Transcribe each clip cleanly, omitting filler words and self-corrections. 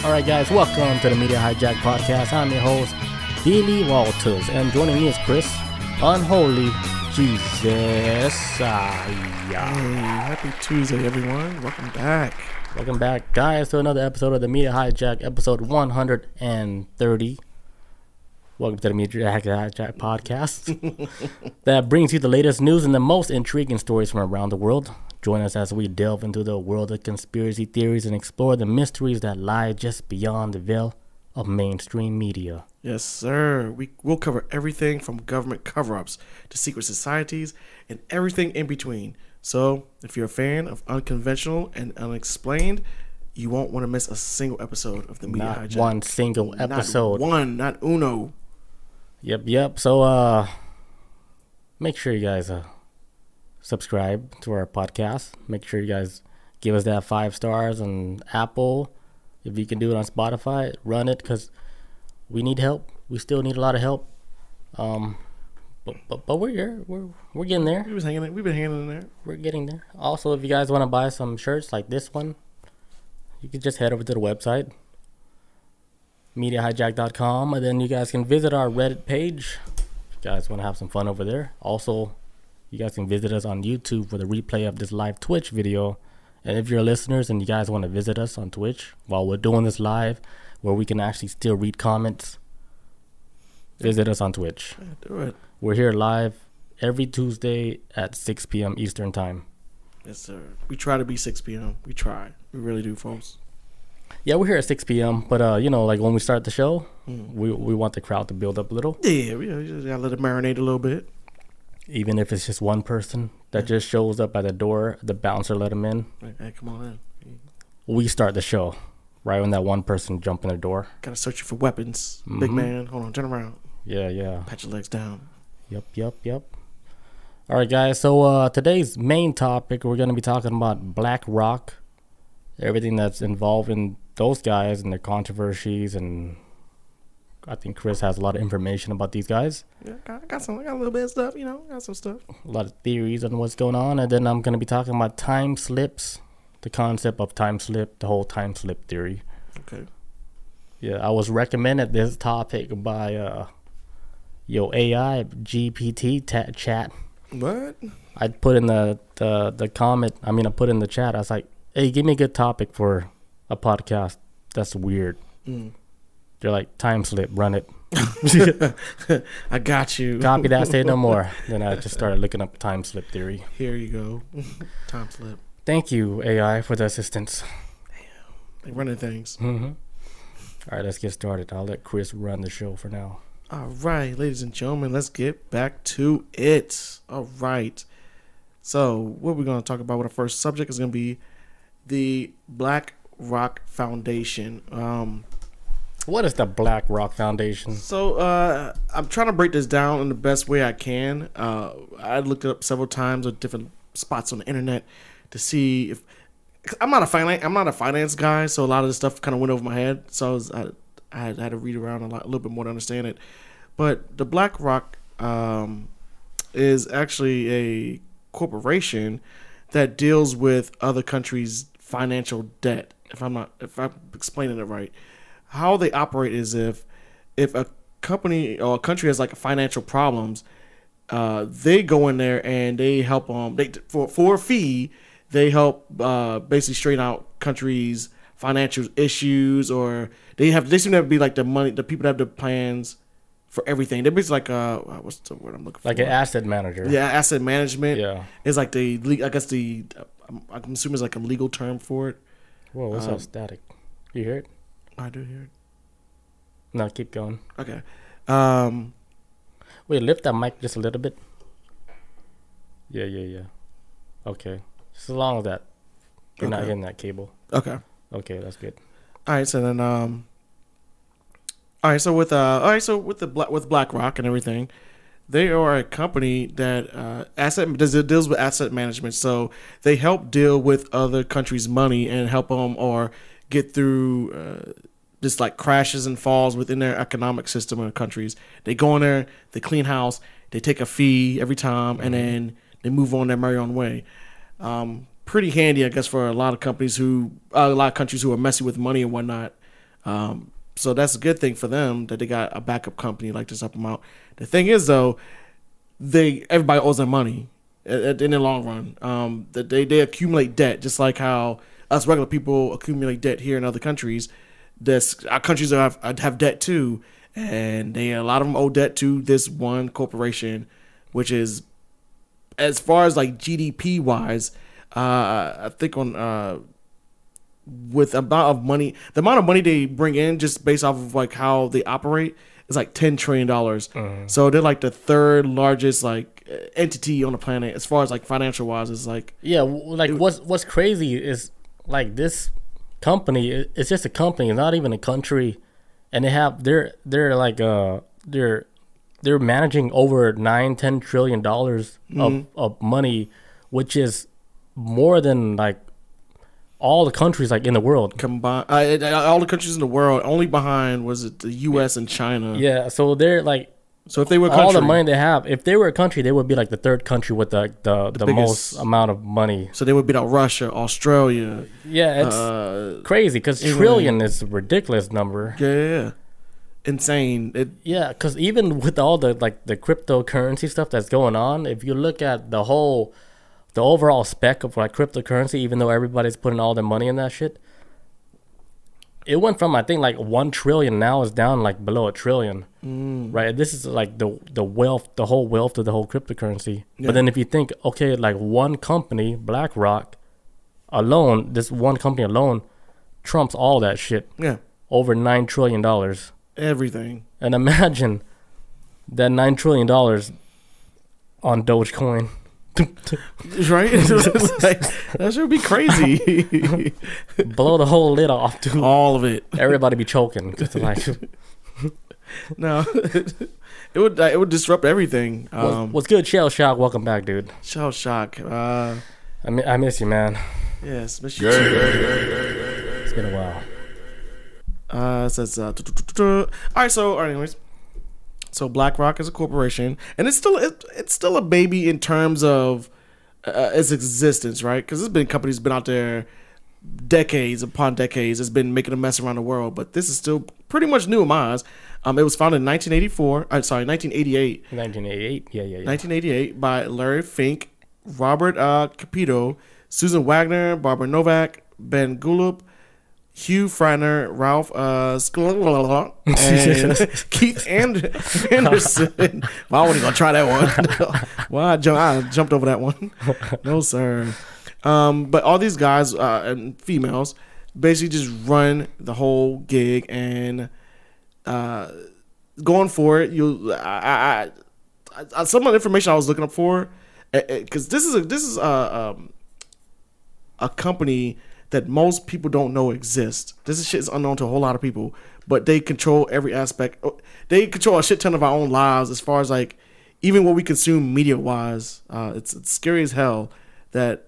All right, guys, welcome to the Media Hijack Podcast. I'm your host, Billy Walters, and joining me is Chris, Unholy Jesus. Hey, happy Tuesday, everyone. Welcome back. Welcome back, guys, to another episode of the Media Hijack, episode 130. Welcome to the Media Hijack Podcast that brings you the latest news and the most intriguing stories from around the world. Join us as we delve into the world of conspiracy theories and explore the mysteries that lie just beyond the veil of mainstream media. Yes, sir. We'll cover everything from government cover-ups to secret societies and everything in between. So, if you're a fan of unconventional and unexplained, you won't want to miss a single episode of the Media Not Hijack. one single episode. Not uno. Yep. So, make sure you guys subscribe to our podcast. Make sure you guys give us that 5 stars on Apple. If you can do it on Spotify, run it, because we need help. We still need a lot of help. But we're here. We're getting there. We've been hanging in there. We're getting there. Also, if you guys want to buy some shirts like this one, you can just head over to the website, MediaHijack.com, and then you guys can visit our Reddit page if you guys want to have some fun over there. Also, you guys can visit us on YouTube for the replay of this live Twitch video. And if you're listeners and you guys want to visit us on Twitch while we're doing this live, where we can actually still read comments, visit us on Twitch. Yeah, do it. We're here live every Tuesday at 6 p.m. Eastern Time. Yes, sir. We try to be 6 p.m. We try. We really do, folks. Yeah, we're here at 6 p.m. But, like when we start the show, we want the crowd to build up a little. Yeah, we just gotta let it marinate a little bit. Even if it's just one person that just shows up at the door, the bouncer let him in. Hey, come on in. We start the show right when that one person jump in the door. Gotta search you for weapons. Big man, hold on, turn around. Yeah. Pat your legs down. Yep. All right, guys. So today's main topic, we're going to be talking about BlackRock, everything that's involved in those guys and their controversies, and I think Chris has a lot of information about these guys. Yeah, I got a little bit of stuff, got some stuff. A lot of theories on what's going on, and then I'm going to be talking about time slips, the concept of time slip, the whole time slip theory. Okay. Yeah, I was recommended this topic by AI GPT chat. What? I put in the comment. I put in the chat. I was like, "Hey, give me a good topic for a podcast that's weird." They're like, "Time slip, run it." I got you. Copy that, say no more. Then I just started looking up time slip theory. Here you go. Time slip. Thank you, AI, for the assistance. They running things. All right, let's get started. I'll let Chris run the show for now. All right, ladies and gentlemen, let's get back to it. All right. So what we're going to talk about with our first subject is going to be the BlackRock Foundation. What is the BlackRock Foundation? So I'm trying to break this down in the best way I can. I looked it up several times at different spots on the internet to see if I'm not a finance guy, so a lot of this stuff kind of went over my head. So I had to read around a little bit more to understand it. But the BlackRock is actually a corporation that deals with other countries' financial debt. If I'm explaining it right, how they operate is if a company or a country has like financial problems, they go in there and they help them. For a fee, they help basically straighten out countries' financial issues, or they seem to be like the people that have the plans for everything. They're basically like what's the word I'm looking for? Like an asset manager. Yeah, asset management. Yeah, it's like I'm assuming it's like a legal term for it. Whoa, what's that static? You hear it? I do hear it. No, keep going. Okay. Wait, lift that mic just a little bit. Yeah. Okay, just as long as that you're not hitting that cable. Okay, that's good. All right, so then with BlackRock and everything, they are a company that deals with asset management. So they help deal with other countries' money and help them or get through just like crashes and falls within their economic system in countries. They go in there, they clean house, they take a fee every time, and then they move on their merry own way. Pretty handy, I guess, for a lot of countries who are messy with money and whatnot. So that's a good thing for them that they got a backup company like this help them out. The thing is though, everybody owes them money in the long run. That they accumulate debt just like how us regular people accumulate debt here in other countries. Our countries have debt too, and a lot of them owe debt to this one corporation, which is, as far as like GDP wise, I think with the amount of money they bring in just based off of like how they operate is like $10 trillion. So they're like the third largest like entity on the planet as far as like financial wise. It's like, yeah, like what's crazy is like this company, it's just a company, it's not even a country, and they're managing over $9-10 trillion of money, which is more than like all the countries like in the world combined. All the countries in the world, only behind was it the U.S. and China. Yeah, so they're like, so if they were a country, all the money they have, if they were a country, they would be like the third country with the most amount of money. So they would beat out Russia, Australia. Yeah, it's crazy because trillion is a ridiculous number. Yeah. Insane. Yeah, because even with all the like the cryptocurrency stuff that's going on, if you look at the overall spec of like cryptocurrency, even though everybody's putting all their money in that shit, it went from I think like 1 trillion, now it's down like below 1 trillion. Right? This is like the wealth, the whole wealth of the whole cryptocurrency. Yeah. But then if you think, okay, like one company, BlackRock alone, this one company alone trumps all that shit. Yeah. Over $9 trillion. Everything. And imagine that $9 trillion on Dogecoin. Right? Like, that should be crazy. Blow the whole lid off, dude. All of it. Everybody be choking. Like, no, it would disrupt everything. What's good, Shell Shock? Welcome back, dude. Shell Shock. I miss you, man. Yes, miss you too. It's been a while. It says, all right. So, anyways. So BlackRock is a corporation, and it's still a baby in terms of its existence, right? Because there's been companies been out there decades upon decades. It's been making a mess around the world, but this is still pretty much new in my eyes. It was founded in 1988. 1988, yeah. 1988 by Larry Fink, Robert Capito, Susan Wagner, Barbara Novak, Ben Gulup, Hugh Frainer, Ralph and Keith Anderson. Well, I wasn't going to try that one. Well, I jumped over that one. No, sir. But all these guys and females basically just run the whole gig and going for it. Some of the information I was looking up for, because this is a company that most people don't know exists. This shit is unknown to a whole lot of people, but they control every aspect. They control a shit ton of our own lives as far as like even what we consume media wise. It's scary as hell. That's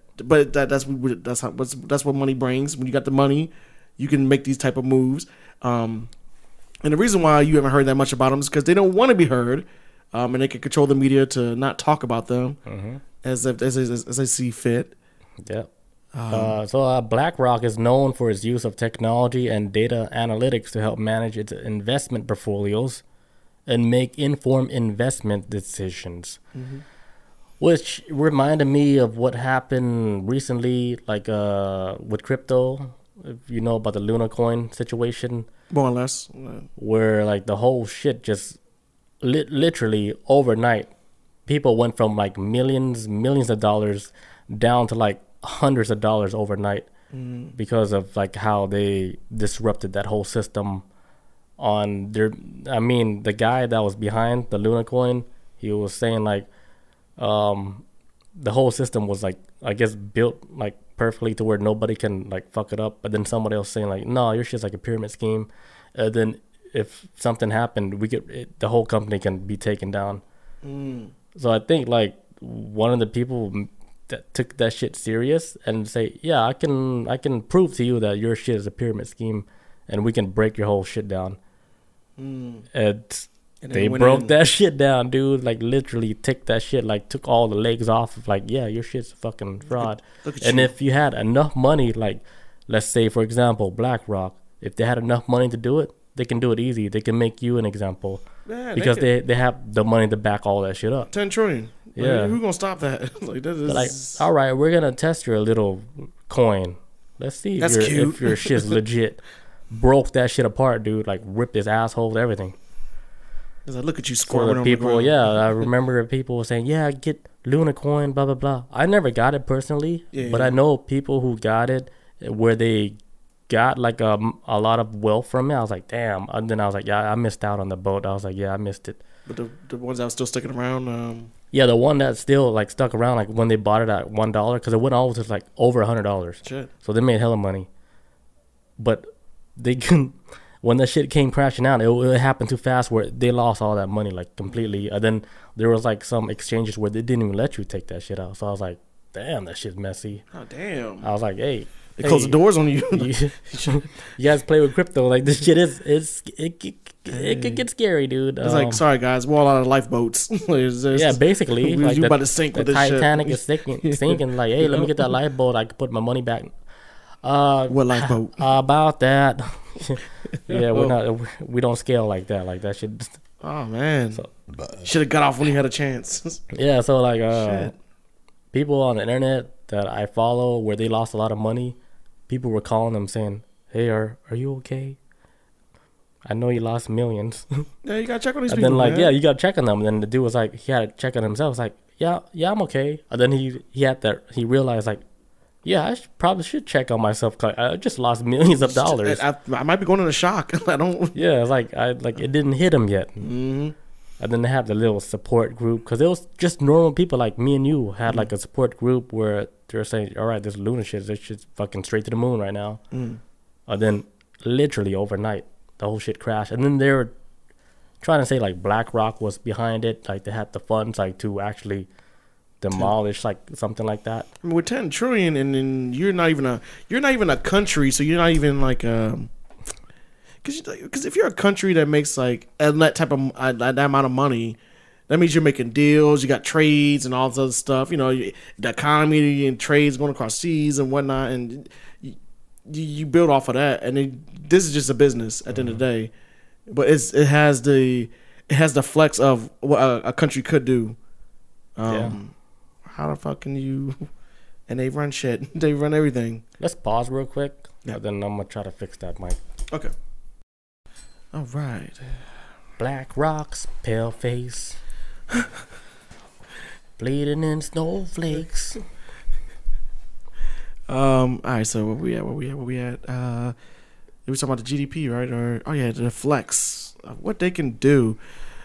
what money brings. When you got the money, you can make these type of moves. And the reason why you haven't heard that much about them is because they don't want to be heard, and they can control the media to not talk about them as they see fit. Yeah. So BlackRock is known for its use of technology and data analytics to help manage its investment portfolios and make informed investment decisions, which reminded me of what happened recently, like with crypto. If you know about the Luna coin situation, more or less, where like the whole shit just literally overnight, people went from like millions of dollars down to like hundreds of dollars overnight because of like how they disrupted that whole system on their. I mean, the guy that was behind the Luna coin, he was saying like the whole system was like, I guess, built like perfectly to where nobody can like fuck it up. But then somebody else saying like, no, your shit's like a pyramid scheme. Then if something happened, the whole company can be taken down. So I think like one of the people that took that shit serious and say, yeah, I can prove to you that your shit is a pyramid scheme and we can break your whole shit down. And they broke that shit down, dude. Like literally took that shit, like took all the legs off of like, yeah, your shit's a fucking fraud. Look at and you. If you had enough money, like let's say for example BlackRock, if they had enough money to do it, they can do it easy. They can make you an example Yeah, because they have the money to back all that shit up. 10 trillion. Yeah. Like, who's gonna stop that? Like that is Like, all right, we're gonna test your little coin. Let's see That's if your shit's legit. Broke that shit apart, dude. Like ripped his asshole, everything. It's like, look at you For squirming the on people, the ground. yeah, I remember people were saying, "Yeah, get Luna coin, blah blah blah." I never got it personally, Yeah, but yeah. I know people who got it where they got like a lot of wealth from it. I was like, damn. And then I was like, yeah, I missed out on the boat. I was like, yeah, I missed it. But the ones that were still sticking around, Yeah, the one that still like stuck around, like when they bought it at $1, because it went all to like over $100. shit. So they made hella money. But they couldn't. When that shit came crashing out, it happened too fast where they lost all that money like completely. And then there was like some exchanges where they didn't even let you take that shit out. So I was like, damn, that shit's messy. Oh damn. I was like, hey, They close the doors on you. you guys play with crypto like this shit it could get scary, dude. It's like, sorry guys, we're all out of lifeboats. Yeah, basically, we like you the, about to sink the with this Titanic shit. is sinking. Like, hey, let me get that lifeboat. I could put my money back. What lifeboat? About that. Yeah, we don't scale like that. Like that shit. Oh man, So- should have got off when he had a chance. Yeah, so like Shit. people on the internet that I follow where they lost a lot of money, people were calling them saying, "Hey, are you okay? I know you lost millions." Yeah, you gotta check on these And people. then like, man. yeah, you gotta check on them. And then the dude was like, he had to check on himself. It's like, yeah, I'm okay. And then he realized like, yeah, I probably should check on myself. 'Cause I just lost millions of dollars. I might be going into shock. I don't. Yeah, it's like it didn't hit him yet. Mm-hmm. And then they have the little support group because it was just normal people like me and you had like a support group where they're saying, all right, this Luna shit, this shit's fucking straight to the moon right now. Mm. And then literally overnight, the whole shit crashed. And then they were trying to say like BlackRock was behind it, like they had the funds like to actually demolish like something like that. I mean, with 10 trillion, and then you're not even a country, so you're not even like because if you're a country that makes like that type of that amount of money, that means you're making deals, you got trades and all this other stuff. You know, the economy and trades going across seas and whatnot, and you build off of that. And this is just a business at the end of the day, but it has the flex of what a country could do. Yeah. How the fuck can you? And they run shit. They run everything. Let's pause real quick. Yeah. And then I'm gonna try to fix that mic. Okay. All right. Black rocks, pale face, bleeding in snowflakes. All right. So where we at? We was talking about the GDP, right? Or the flex, what they can do.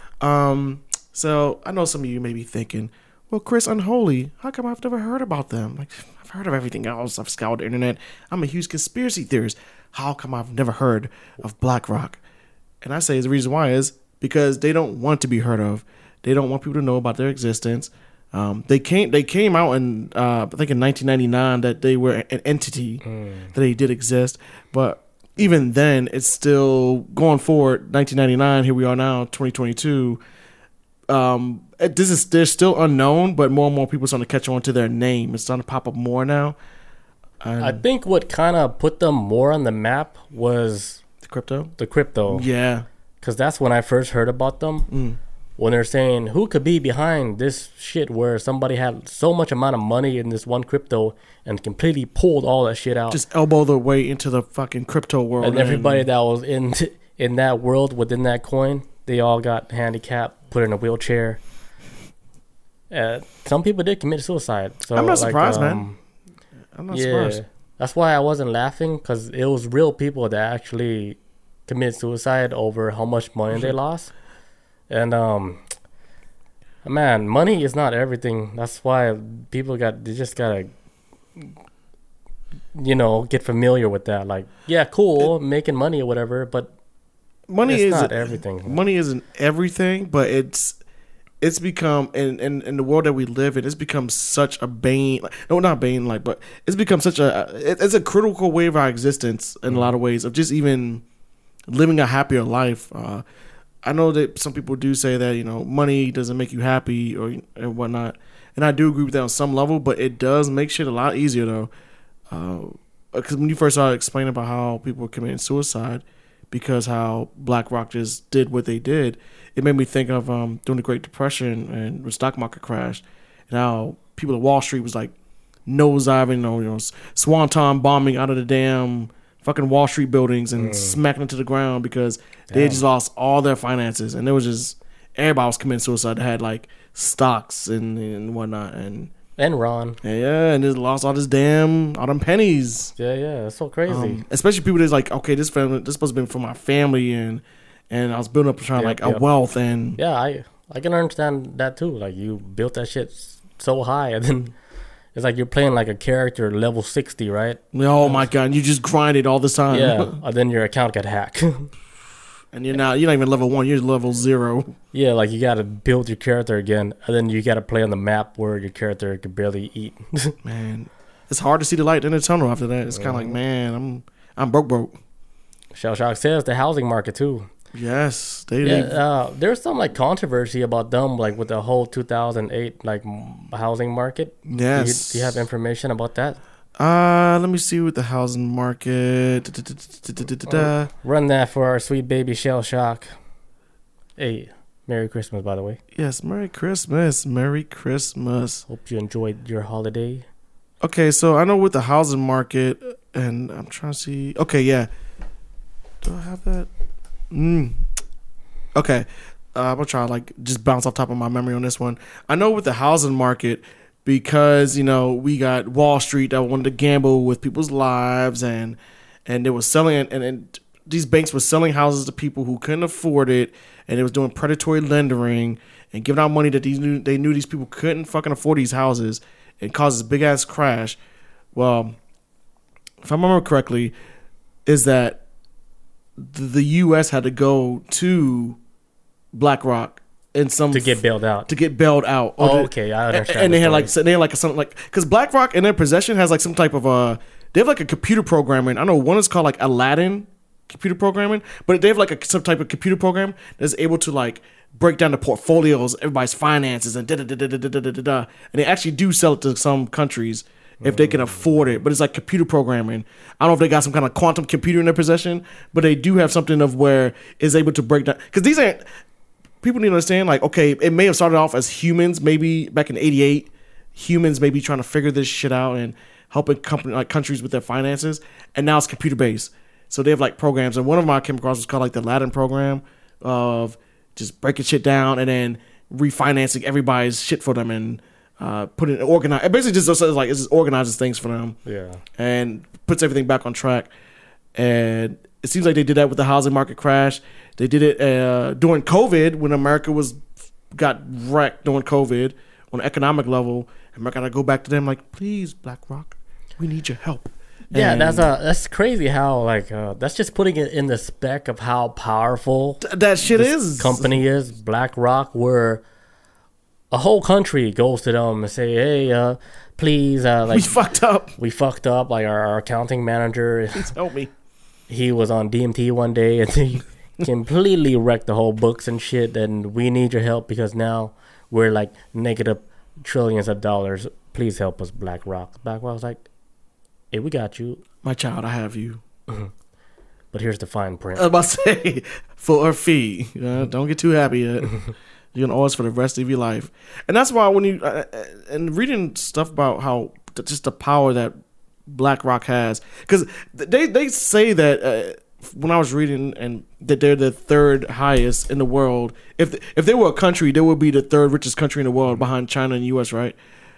So I know some of you may be thinking, well, Chris, Unholy, how come I've never heard about them? Like, I've heard of everything else. I've scoured the internet. I'm a huge conspiracy theorist. How come I've never heard of BlackRock? And I say the reason why is because they don't want to be heard of. They don't want people to know about their existence. They came out in I think in 1999 that they were an entity, that they did exist. But even then, it's still going forward. 1999, here we are now, 2022. They're still unknown, but more and more people are starting to catch on to their name. It's starting to pop up more now. I think what kind of put them more on the map was The crypto, the crypto. yeah. Because that's when I first heard about them. When they're saying, who could be behind this shit where somebody had so much amount of money in this one crypto and completely pulled all that shit out. Just elbow their way into the fucking crypto world. And everybody that was in that world within that coin, they all got handicapped, put in a wheelchair. Some people did commit suicide. So I'm not surprised, man. I'm not surprised. That's why I wasn't laughing, because it was real people that actually committed suicide over how much money they lost. And man, money is not everything. That's why people they just gotta get familiar with that. Like, yeah, cool, making money or whatever, but Money it's isn't not everything. Money isn't everything, but it's become in the world that we live in, it's become such a bane. No, not bane, but it's become such it's a critical way of our existence in a lot of ways, of just even living a happier life. I know that some people do say that money doesn't make you happy or whatnot, and I do agree with that on some level. But it does make shit a lot easier though. because when you first started explaining about how people were committing suicide because how BlackRock just did what they did, it made me think of during the Great Depression and the stock market crash, and how people at Wall Street was like nosediving, swanton bombing out of the damn fucking Wall Street buildings and smacking them to the ground because they had just lost all their finances, and it was just everybody was committing suicide. They had like stocks and whatnot, and Enron. And just lost all them pennies. Yeah, it's so crazy. Especially people that's like, okay, this supposed to be for my family, and I was building up a wealth, and I can understand that too. Like, you built that shit so high, and then it's like you're playing like a character level 60, right? Oh my god, and you just grind it all the time. Yeah, and then your account got hacked. And you're not even level 1, you're level 0. Yeah, like you gotta build your character again, and then you gotta play on the map where your character could barely eat. Man, it's hard to see the light in the tunnel after that. It's kind of like, man, I'm broke. Shell Shock says the housing market too. Yes, there's some like controversy about them, like with the whole 2008 like housing market. Yes. Do you have information about that? Let me see with the housing market. Run that for our sweet baby Shell Shock. Hey, Merry Christmas, by the way. Yes, Merry Christmas. Merry Christmas. Hope you enjoyed your holiday. Okay, so I know with the housing market, and I'm trying to see. Okay, yeah. Do I have that? Okay. I'm going to try to just bounce off top of my memory on this one. I know with the housing market, because, we got Wall Street that wanted to gamble with people's lives, and they were selling, and these banks were selling houses to people who couldn't afford it, and it was doing predatory lending and giving out money that they knew these people couldn't fucking afford these houses, and caused this big ass crash. Well, if I remember correctly, is that the U.S. had to go to BlackRock to get bailed out. Okay, I understand. And they had something like, because BlackRock in their possession has like some type of they have like a computer programming. I know one is called like Aladdin computer programming, but they have like some type of computer program that's able to like break down the portfolios, everybody's finances, and and they actually do sell it to some countries if they can afford it, but it's like computer programming. I don't know if they got some kind of quantum computer in their possession, but they do have something of where it's able to break down, because these aren't, people need to understand, like, okay, it may have started off as humans, maybe back in '88, humans maybe trying to figure this shit out and helping countries with their finances, and now it's computer based. So they have like programs, and one of them I came across was called like the Aladdin program of just breaking shit down and then refinancing everybody's shit for them and putting it organized. It basically just like it just organizes things for them, and puts everything back on track. And it seems like they did that with the housing market crash. They did it during COVID when America got wrecked during COVID on an economic level. America got to go back to them like, please, BlackRock, we need your help. Yeah, that's crazy how like that's just putting it in the spec of how powerful that shit is. Company is BlackRock, where a whole country goes to them and say, hey, please, like we fucked up. Like our accounting manager, please help me. He was on DMT one day and he completely wrecked the whole books and shit, and we need your help because now we're like negative trillions of dollars. Please help us, BlackRock. BlackRock's like, hey, we got you. My child, I have you. But here's the fine print. I was about to say, for a fee. Don't get too happy yet. You're going to owe us for the rest of your life. And that's why when you, and reading stuff about how, just the power that BlackRock has, because they say that when I was reading, and that they're the third highest in the world. If they were a country, they would be the third richest country in the world behind China and U.S., right?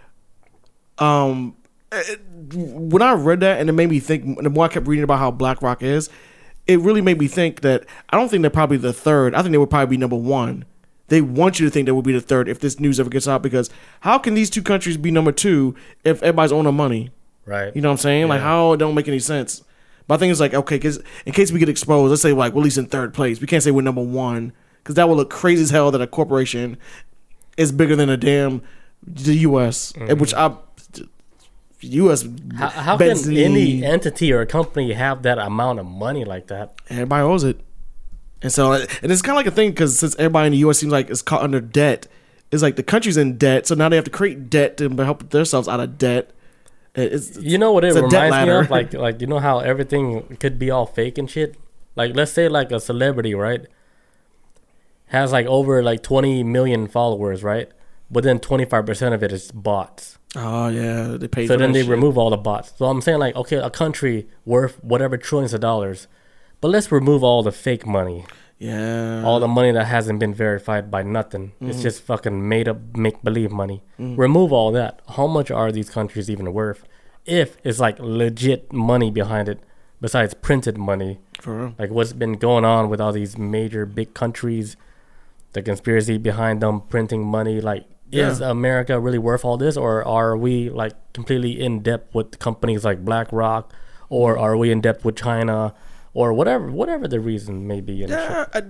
When I read that, and it made me think, the more I kept reading about how BlackRock is, it really made me think that I don't think they're probably the third. I think they would probably be number one. They want you to think they will be the third if this news ever gets out, because how can these two countries be number two if everybody's owning money? Right. You know what I'm saying? Yeah. Like, how it don't make any sense. But I think it's like, okay, because in case we get exposed, let's say like we're at least in third place. We can't say we're number one, because that will look crazy as hell that a corporation is bigger than the U.S., which U.S. How can any entity or company have that amount of money like that? Everybody owes it. And so, and it's kind of like a thing, because since everybody in the U.S. seems like it's caught under debt, it's like the country's in debt, so now they have to create debt to help themselves out of debt. You know what it it's a debt reminds me ladder. of? Like you know how everything could be all fake and shit? Like let's say like a celebrity, right? Has like over like 20 million followers, right? But then 25% of it is bots. Oh yeah, they pay. So for then that they shit. remove all the bots. So I'm saying like, okay, a country worth whatever trillions of dollars, but let's remove all the fake money, Yeah, all the money that hasn't been verified by nothing. It's just fucking made up, make believe money. Remove all that. How much are these countries even worth? If it's like legit money behind it, besides printed money, for real. like what's been going on with all these major big countries, the conspiracy behind them printing money, like. Is Yeah. America really worth all this, or are we like completely in debt with companies like BlackRock, or are we in debt with China, or whatever the reason may be? And shit.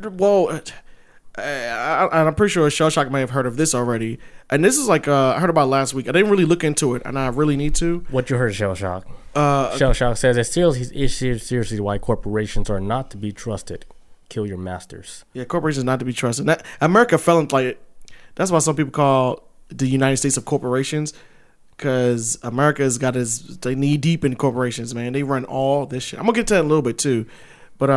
I'm pretty sure Shell Shock may have heard of this already, and this is like I heard about last week. I didn't really look into it, and I really need to. What you heard, Shell Shock? Shell Shock says it's seriously why corporations are not to be trusted. Kill your masters. Yeah, corporations not to be trusted. That, America fell into like. That's why some people call the United States of corporations, because America's got they knee deep in corporations, man. They run all this shit. I'm gonna get to that in a little bit too, but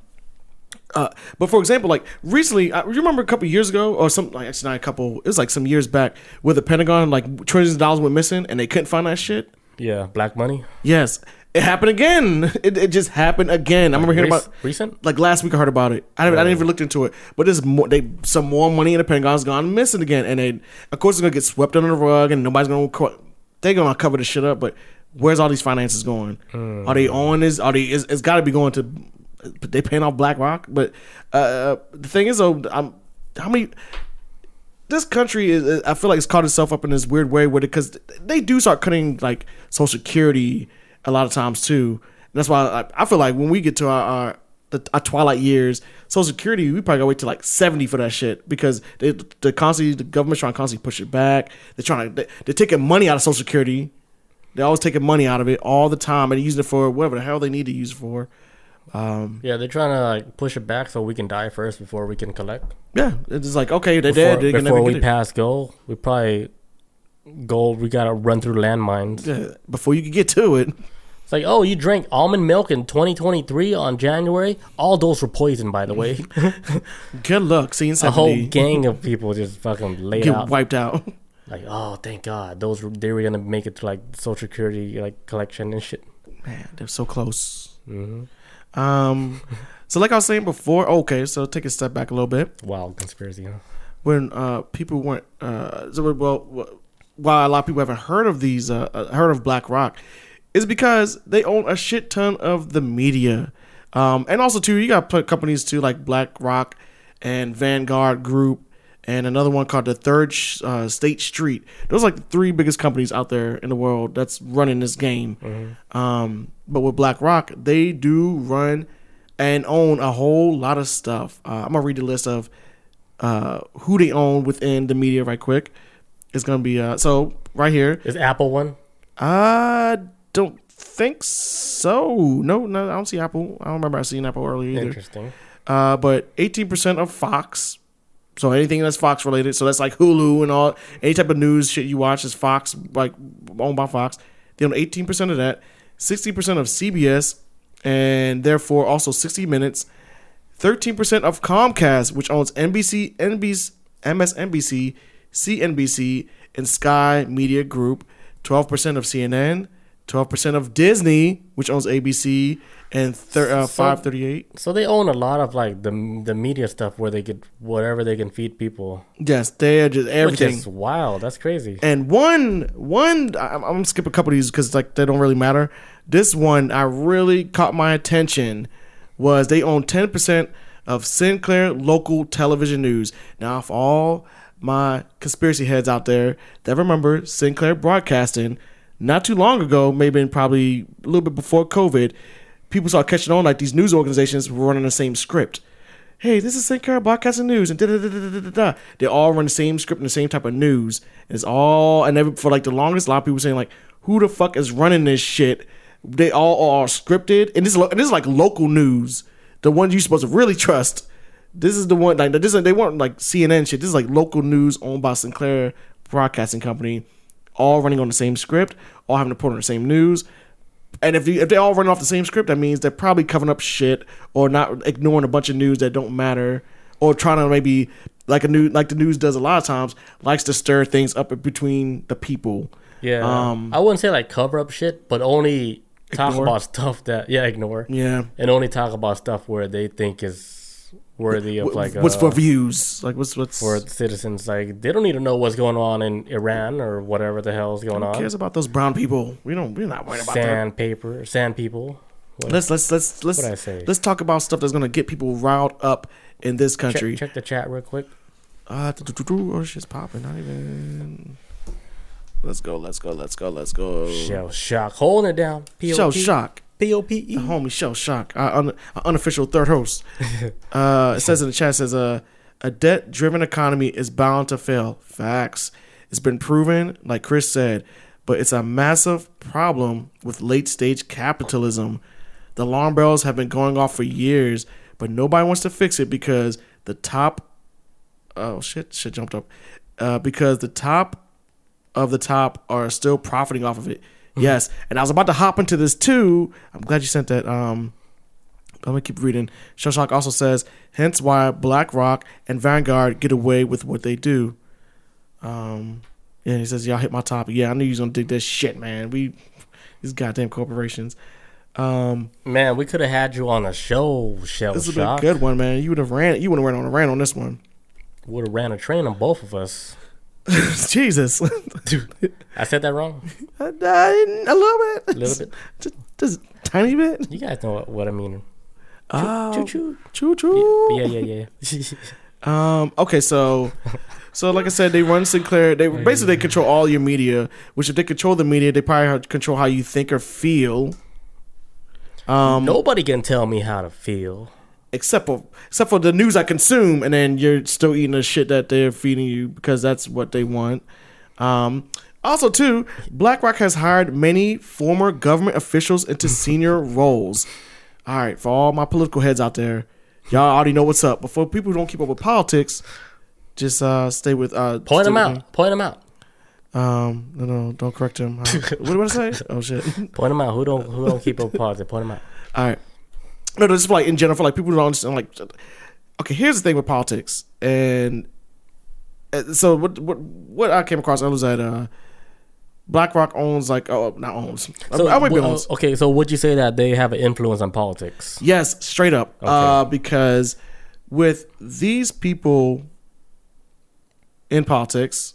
for example, like recently, you remember a couple years ago, or something like actually not a couple, it was like some years back, where the Pentagon like trillions of dollars went missing and they couldn't find that shit. Yeah, black money. Yes, it happened again. It just happened again. I remember hearing about recent. like last week. I heard about it. I didn't even look into it. But there's more. Some more money in the Pentagon's gone missing again, and they of course it's gonna get swept under the rug, and nobody's gonna. They're gonna cover the shit up. But where's all these finances going? Are they on this? Are they? It's got to be going to. They paying off BlackRock. But the thing is, though, how many? This country is. I feel like it's caught itself up in this weird way with it, because they do start cutting like Social Security a lot of times too. And that's why I feel like when we get to our twilight years, Social Security, we probably gotta wait till like 70 for that shit, because the government's trying to constantly push it back. They're taking money out of Social Security. They're always taking money out of it all the time, and using it for whatever the hell they need to use it for. Yeah, they're trying to like push it back so we can die first before we can collect. Yeah, it's just like, okay, they're dead. They can Before never we get it. pass go, we probably we gotta run through landmines. Yeah, before you can get to it. It's like, oh, you drank almond milk in 2023 on January. All those were poison, by the way. Good luck seeing A 70 whole gang of people just fucking laid get out. wiped out. Like, oh, thank God, they were gonna make it to like Social Security like collection and shit. Man, they're so close. Mm-hmm. So like I was saying before, okay, so take a step back a little bit. Wild conspiracy, huh? When people weren't, why a lot of people haven't heard of these, heard of BlackRock, is because they own a shit ton of the media, and also too, you got companies too like BlackRock and Vanguard Group, and another one called the Third State Street. Those are like the three biggest companies out there in the world that's running this game. Mm-hmm. But with BlackRock, they do run and own a whole lot of stuff. I'm gonna read the list of who they own within the media right quick. It's gonna be so right here. Is Apple one? I don't think so. No, I don't see Apple. I don't remember I seen Apple earlier either. Interesting. But 18% of Fox. So anything that's Fox related. So that's like Hulu and all. Any type of news shit you watch is Fox, like owned by Fox. They own 18% of that. 60% of CBS, and therefore also 60 Minutes. 13% of Comcast, which owns NBC, MSNBC, CNBC, and Sky Media Group. 12% of CNN. 12% of Disney, which owns ABC, and 538. So they own a lot of like the media stuff where they get whatever they can feed people. Yes, they are just everything. Which is wild. That's crazy. And one, I'm gonna skip a couple of these because like they don't really matter. This one I really caught my attention was they own 10% of Sinclair Local Television News. Now, for all my conspiracy heads out there that remember Sinclair Broadcasting, not too long ago, maybe probably a little bit before COVID, people started catching on like these news organizations were running the same script. Hey, this is Sinclair Broadcasting News, and da-da-da-da-da-da-da. They all run the same script and the same type of news. It's all, and for like the longest, a lot of people saying like, who the fuck is running this shit? They all are scripted, and this is like local news, the ones you're supposed to really trust. This is the one they weren't like CNN shit. This is like local news owned by Sinclair Broadcasting Company. all running on the same script, all having to put on the same news. And if they all run off the same script, that means they're probably covering up shit or not ignoring a bunch of news that don't matter, or trying to maybe like the news does a lot of times, likes to stir things up between the people. Yeah, I wouldn't say like cover up shit, but only talk about stuff that ignore. Yeah, and only talk about stuff where they think is worthy of like what's for views, like what's for citizens. Like they don't need to know what's going on in Iran or whatever the hell is going on. Who cares about those brown people? We're not worried about sand people. Let's what I say? Let's talk about stuff that's gonna get people riled up in this country. Check the chat real quick. Oh, shit's popping. Not even. Let's go. Shell Shock, holding it down. Shell Shock. POPE. The homie Shell Shock, our unofficial third host. It says in the chat, a debt-driven economy is bound to fail. Facts. It's been proven, like Chris said, but it's a massive problem with late-stage capitalism. The alarm bells have been going off for years, but nobody wants to fix it because the top... Oh, shit jumped up. Because the top of the top are still profiting off of it. Yes, and I was about to hop into this too. I'm glad you sent that. Let me keep reading. Shoshock also says, hence why BlackRock and Vanguard get away with what they do. Yeah, he says, y'all hit my topic. Yeah, I knew you was gonna dig this shit, man. These goddamn corporations. Man, we could have had you on a show, Shell This would Shock. be a good one, man. You would have ran on a rant on this one. Would have ran a train on both of us. Jesus. I said that wrong? A little bit. A little bit? Just a tiny bit. You guys know what I mean. Choo-choo. Yeah. Okay, so like I said, they run Sinclair. They basically control all your media, which if they control the media, they probably control how you think or feel. Nobody can tell me how to feel. Except for the news I consume, and then you're still eating the shit that they're feeding you because that's what they want. Also, too, BlackRock has hired many former government officials into senior roles. All right, for all my political heads out there, y'all already know what's up. But for people who don't keep up with politics, just stay with. Point them out. No, don't correct him. What did I say? Oh shit. Point them out. Who don't keep up with politics? Point them out. All right. No, this is like in general for like people who don't understand. Like, okay, here's the thing with politics, and so what I came across, I was that BlackRock owns owns. Okay, so would you say that they have an influence on politics? Yes, straight up. Okay. Because with these people in politicians,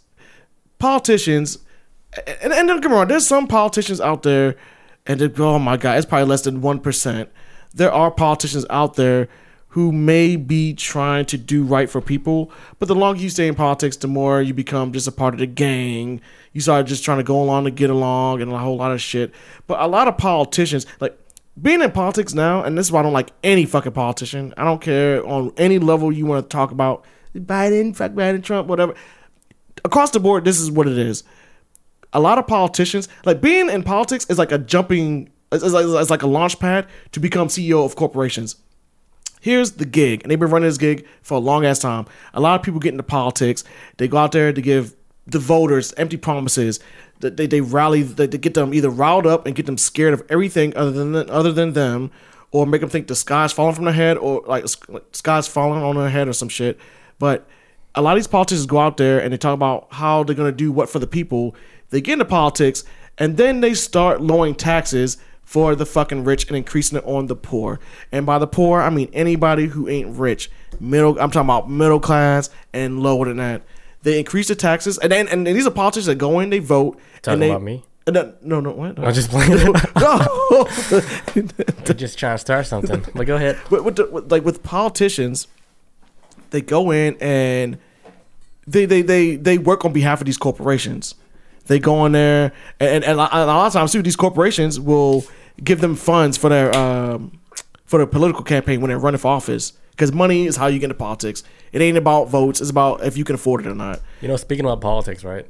and don't get me wrong, there's some politicians out there, and oh my god, it's probably less than 1%. There are politicians out there who may be trying to do right for people, but the longer you stay in politics, the more you become just a part of the gang. You start just trying to go along to get along and a whole lot of shit. But a lot of politicians, like being in politics now, and this is why I don't like any fucking politician. I don't care on any level you want to talk about Biden, fuck Biden, Trump, whatever. Across the board, this is what it is. A lot of politicians, like being in politics is like it's like a launch pad to become CEO of corporations. Here's the gig, and they've been running this gig for a long ass time. A lot of people get into politics. They go out there to give the voters empty promises. They rally. They get them either riled up and get them scared of everything other than them, or make them think the sky's falling from their head, or like sky's falling on their head or some shit. But a lot of these politicians go out there and they talk about how they're gonna do what for the people. They get into politics, and then they start lowering taxes for the fucking rich and increasing it on the poor. And by the poor, I mean anybody who ain't rich. I'm talking about middle class and lower than that. They increase the taxes, and these are politicians that go in, they vote. Talking about me? No, what? I'm just playing. No. We're just trying to start something. But go ahead. With politicians, they go in and they work on behalf of these corporations. They go in there, and a lot of times too, these corporations will give them funds for their political campaign when they're running for office. Because money is how you get into politics. It ain't about votes. It's about if you can afford it or not. You know, speaking about politics, right?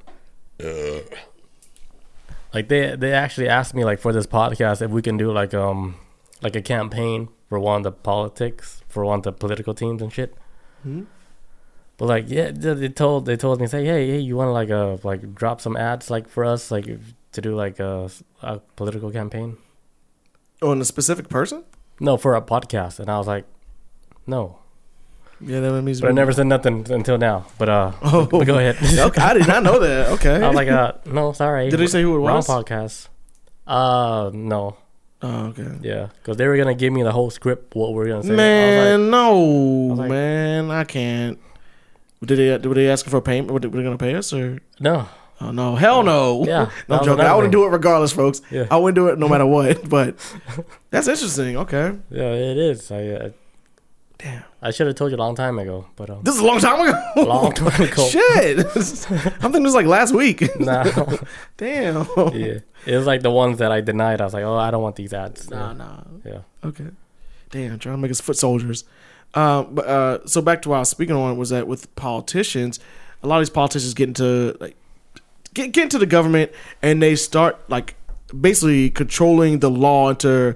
Like they actually asked me like for this podcast if we can do like a campaign for one of the political teams and shit. But like, yeah, they told me, say, hey, you want to like drop some ads like for us, like to do like a political campaign? On a specific person? No, for a podcast. And I was like, no. Yeah, that means. But I never said nothing until now. But but go ahead. Okay, I did not know that. Okay. I was like, no, sorry. Did they say who it was? Wrong podcast. No. Oh, okay. Yeah, because they were gonna give me the whole script, what we're gonna say. Man, no, like, man, I can't. Were they asking for a payment? Were they gonna pay us or? No. Oh no, hell no. Yeah, no, I'm joking. I wouldn't do it regardless, folks. Yeah. I wouldn't do it no matter what. But that's interesting. Okay. Yeah, it is. Damn. I should have told you a long time ago, but this is a long time ago. Long time ago. Shit. I'm thinking this was like last week. Nah. Damn. Yeah, it was like the ones that I denied. I was like, oh, I don't want these ads. Nah. Yeah. Okay. Damn, trying to make us foot soldiers. So back to what I was speaking on was that with politicians, a lot of these politicians get into the government and they start like basically controlling the law into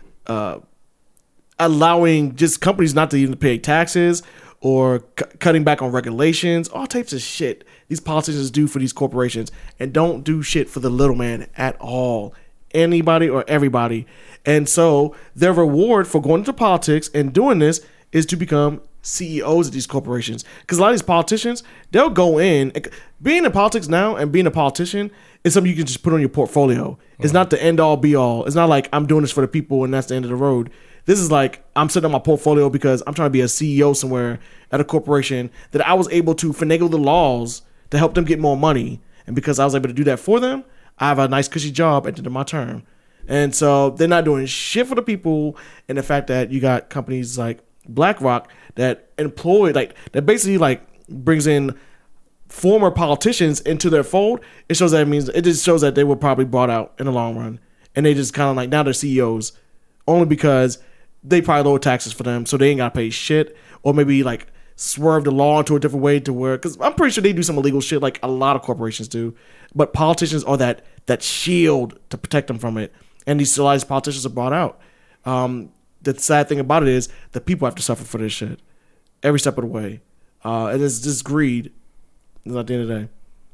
allowing just companies not to even pay taxes or cutting back on regulations, all types of shit these politicians do for these corporations and don't do shit for the little man at all, anybody or everybody. And so their reward for going into politics and doing this is to become CEOs of these corporations. Because a lot of these politicians, they'll go in. Being in politics now and being a politician is something you can just put on your portfolio. It's not the end all be all. It's not like I'm doing this for the people and that's the end of the road. This is like I'm setting up my portfolio because I'm trying to be a CEO somewhere at a corporation that I was able to finagle the laws to help them get more money. And because I was able to do that for them, I have a nice cushy job at the end of my term. And so they're not doing shit for the people. And the fact that you got companies like BlackRock that employ, like, that basically like brings in former politicians into their fold, it just shows that they were probably bought out in the long run. And they just kind of like, now they're CEOs only because they probably lower taxes for them, so they ain't gotta pay shit, or maybe like swerve the law into a different way to where, because I'm pretty sure they do some illegal shit like a lot of corporations do, but politicians are that shield to protect them from it, and a lot of these politicians are bought out. The sad thing about it is the people have to suffer for this shit every step of the way, and it's just greed at the end of the day.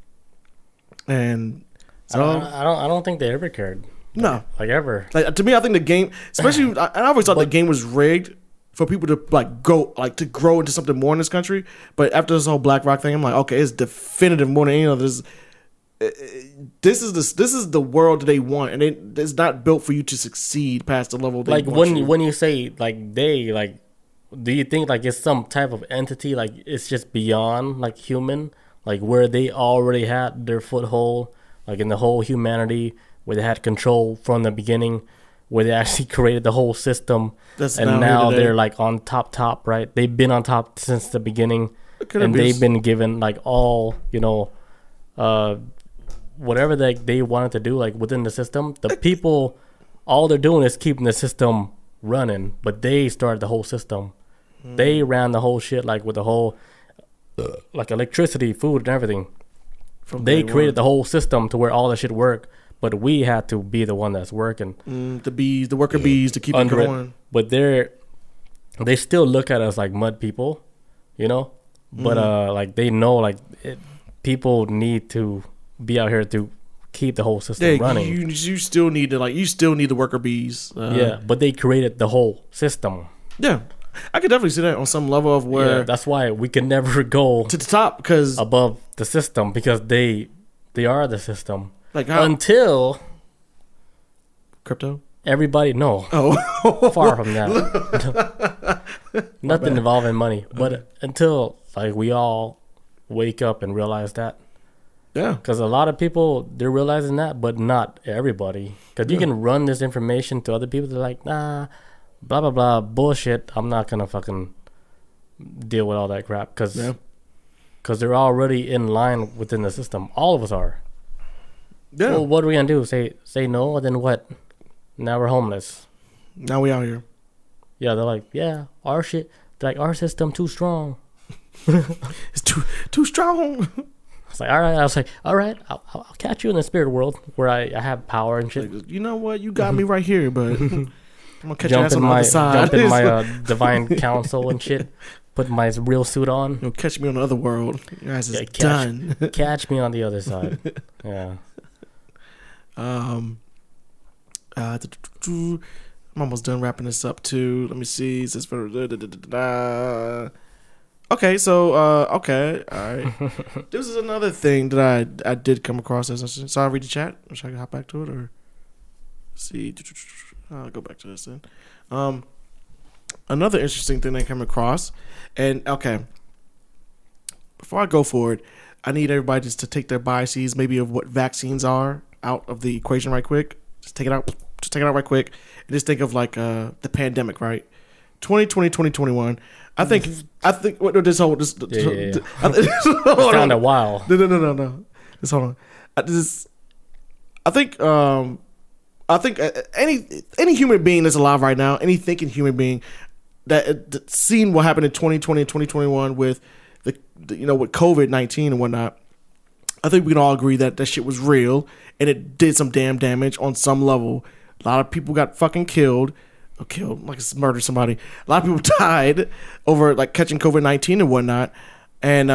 And so I don't think they ever cared. No, like ever. Like to me, I think the game, especially, I always thought the game was rigged for people to to grow into something more in this country. But after this whole BlackRock thing, I'm like, okay, it's definitive more than any of this. This is the world that they want, and it's not built for you to succeed past the level. They want when you say like they like, do you think like it's some type of entity, like it's just beyond like human, like where they already had their foothold, like in the whole humanity, where they had control from the beginning, where they actually created the whole system, and now they're like on top, right? They've been on top since the beginning, and they've been given like all, whatever they wanted to do, like within the system. The people, all they're doing is keeping the system running, but they started the whole system. They ran the whole shit, like with the whole like electricity, food, and everything. They created the whole system to where all the shit worked. But we had to be the one that's working. The worker bees to keep it going. But they still look at us like mud people, But like they know like people need to be out here to keep the whole system running. You still need the worker bees. But they created the whole system. Yeah, I could definitely see that on some level of where. Yeah, that's why we can never go to the top because above the system, because they are the system. Like how? Until crypto? Everybody, no. Oh. Far from that. Nothing involving money. But until like we all wake up and realize that. Yeah. Because a lot of people, they're realizing that, but not everybody. Because you can run this information to other people. They're like, nah, blah, blah, blah, bullshit. I'm not going to fucking deal with all that crap. Because they're already in line within the system. All of us are. Yeah. Well, what are we gonna do? Say no, and then what? Now we're homeless. Now we out here. Yeah, they're like, yeah, our shit. They're like, our system too strong. It's too strong. It's like, all right. I was like, all right, I'll catch you in the spirit world where I have power and shit. Like, you know what? You got me right here, but I'm gonna catch your ass on the other side. Jump in my divine council and shit. put my real suit on. You'll catch me on the other world. Your ass is Yeah, done. Catch me on the other side. Yeah. I'm almost done wrapping this up too. Let me see. It says for okay, so okay, all right. This is another thing that I did come across. So I'll read the chat. Should I hop back to it or see? I'll go back to this then. Another interesting thing I came across, and okay, before I go forward, I need everybody just to take their biases, maybe of what vaccines are, out of the equation right quick. Just take it out. Just take it out right quick. And just think of like the pandemic, right? 2020, 2021. I think. What this whole this. Yeah. Hold Found on. a while. No. Just hold on. I think any human being that's alive right now, any thinking human being that seen what happened in 2020 and 2021 with the with COVID-19 and whatnot, I think we can all agree that shit was real and it did some damn damage on some level. A lot of people got fucking killed, like it's murdered somebody. A lot of people died over like catching COVID-19 and whatnot, and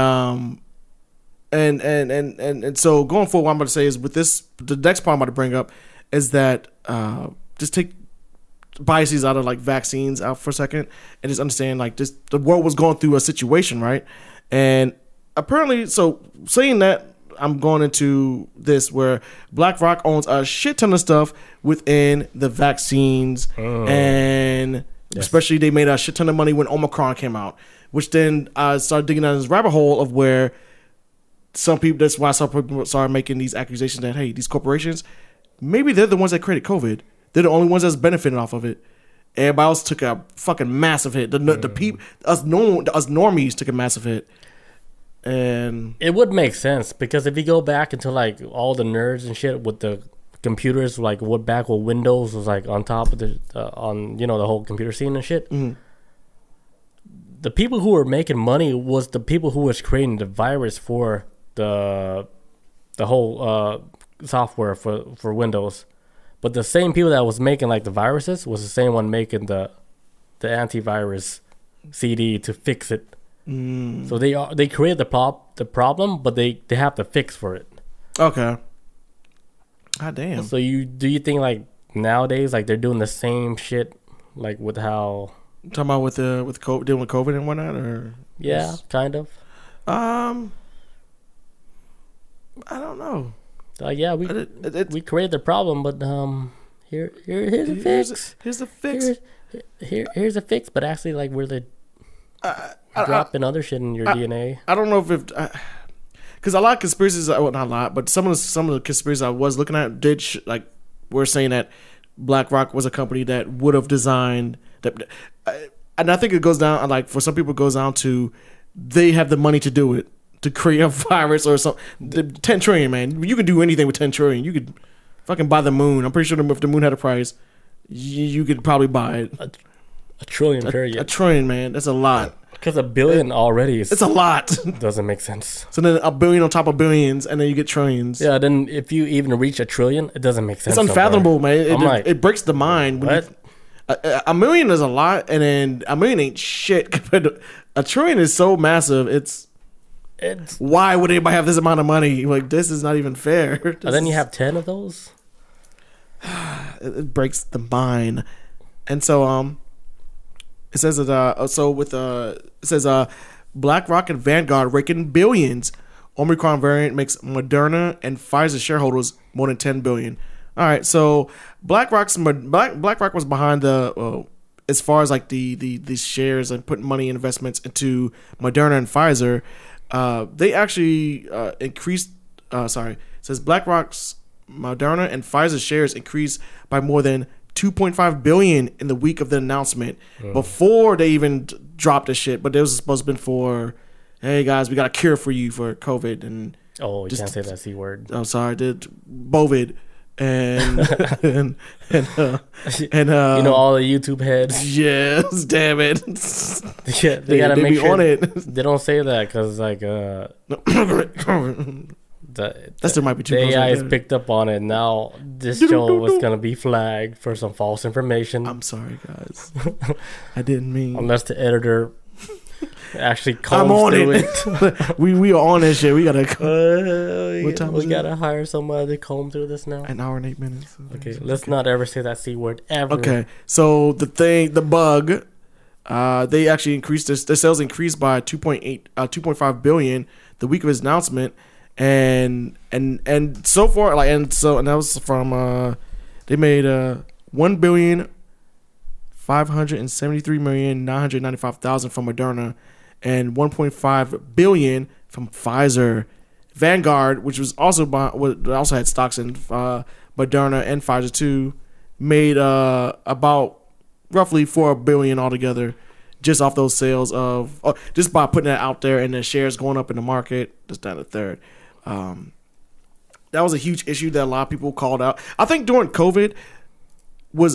so going forward, what I'm about to say is with this, the next part I'm about to bring up is that just take biases out of like vaccines out for a second and just understand like just the world was going through a situation, right? And apparently, so saying that, I'm going into this where BlackRock owns a shit ton of stuff within the vaccines, and especially they made a shit ton of money when Omicron came out, which then I started digging down this rabbit hole of where some people, that's why some people started making these accusations that, hey, these corporations, maybe they're the ones that created COVID. They're the only ones that's benefiting off of it. Everybody else took a fucking massive hit. The people, us normies took a massive hit. And it would make sense because if you go back into like all the nerds and shit with the computers, like what back when Windows was like on top of the on the whole computer scene and shit. Mm-hmm. The people who were making money was the people who was creating the virus for the whole software for Windows. But the same people that was making like the viruses was the same one making the antivirus CD to fix it. So they create the problem, but they have the fix for it. Okay. God damn. So do you think like nowadays like they're doing the same shit like with how Talking about with COVID, dealing with COVID and whatnot, or kind of. I don't know. Yeah, we created the problem, but here's a fix. Here's the fix. Here's a fix, but actually like we're the dropping other shit in your DNA. I don't know if because a lot of conspiracies, well, not a lot, but some of the conspiracies I was looking at did we're saying that BlackRock was a company that would have designed that, and I think it goes down like for some people it goes down to they have the money to do it, to create a virus or something. 10 trillion, man, you could do anything with 10 trillion. You could fucking buy the moon. I'm pretty sure if the moon had a price, you could probably buy it. A trillion, period. A trillion, man. That's a lot. Because a billion already is... It's a lot. Doesn't make sense. So then a billion on top of billions, and then you get trillions. Yeah, then if you even reach a trillion, it doesn't make sense. It's unfathomable, man. It breaks the mind. What? A million is a lot, and then a million ain't shit compared to... A trillion is so massive, it's why would anybody have this amount of money? Like, this is not even fair. And then you have 10 of those? It breaks the mind. And so, it says that it says BlackRock and Vanguard raking billions. Omicron variant makes Moderna and Pfizer shareholders more than $10 billion. All right, so BlackRock was behind the as far as like the shares and putting money and investments into Moderna and Pfizer. They actually increased. It says BlackRock's Moderna and Pfizer shares increased by more than $2.5 billion in the week of the announcement before they even dropped the shit. But it was supposed to have been for, hey guys, we got a cure for you for COVID and you can't say that C word. I'm sorry, did Bovid and all the YouTube heads. Yes, damn it. Yeah, they gotta make sure on it. They don't say that because like there might be two. The AI is picked up on it. Now this show was gonna be flagged for some false information. I'm sorry, guys. I didn't mean. Unless the editor actually I'm combs on through it. we are on that shit. We gotta. What time we gotta hire somebody to comb through this now. An hour and 8 minutes. Okay, let's not ever say that C word ever. Okay, so the bug, they actually increased their sales increased by 2.5 billion the week of his announcement, and so far and that was from they made 1,573,995,000 from Moderna and 1.5 billion from Pfizer. Vanguard, which was also also had stocks in Moderna and Pfizer too, made about roughly 4 billion altogether, just off those sales of just by putting that out there and the shares going up in the market. Just down to third. That was a huge issue that a lot of people called out. I think during COVID was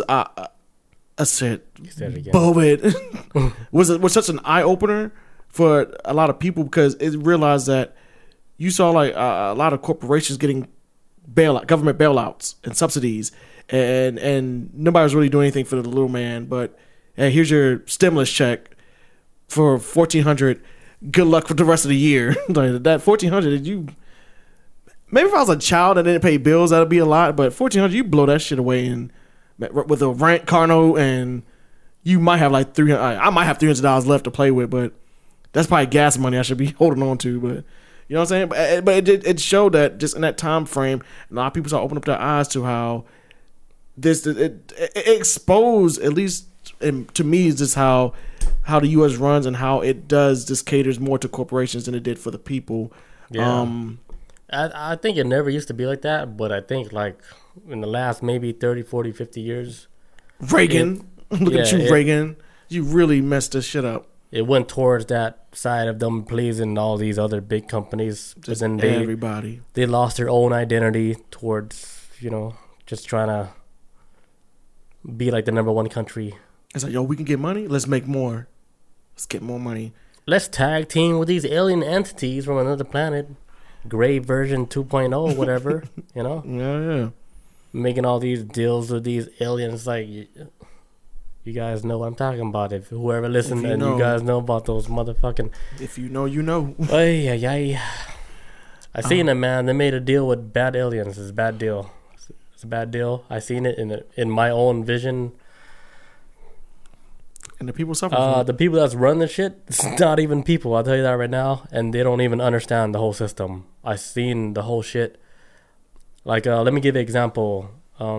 COVID was such an eye opener for a lot of people because it realized that you saw like a lot of corporations getting government bailouts and subsidies, and nobody was really doing anything for the little man. But hey, here's your stimulus check for $1,400. Good luck for the rest of the year. Like that $1,400, did you? Maybe if I was a child and didn't pay bills, that'd be a lot. But $1,400, you blow that shit away and with a rent, Carno, and you might have like $300. I might have $300 left to play with, but that's probably gas money I should be holding on to. But you know what I'm saying? But it showed that just in that time frame, a lot of people started opening up their eyes to how it exposed, at least to me, is just how the U.S. runs and how it does just caters more to corporations than it did for the people. Yeah. I think it never used to be like that, but I think like in the last maybe 30, 40, 50 years. Reagan. Look at you, Reagan. You really messed this shit up. It went towards that side of them pleasing all these other big companies. Just then everybody. They lost their own identity towards, just trying to be like the number one country. It's like, yo, we can get money. Let's make more. Let's get more money. Let's tag team with these alien entities from another planet. Gray version 2.0, whatever, Yeah. Making all these deals with these aliens, like, you guys know what I'm talking about. If whoever listened and you guys know about those motherfucking... If you know, you know. I seen it, man. They made a deal with bad aliens. It's a bad deal. It's a bad deal. I seen it in my own vision. And the people suffer. The people that's run the shit, it's not even people. I'll tell you that right now. And they don't even understand the whole system. I seen the whole shit. Like, let me give you an example.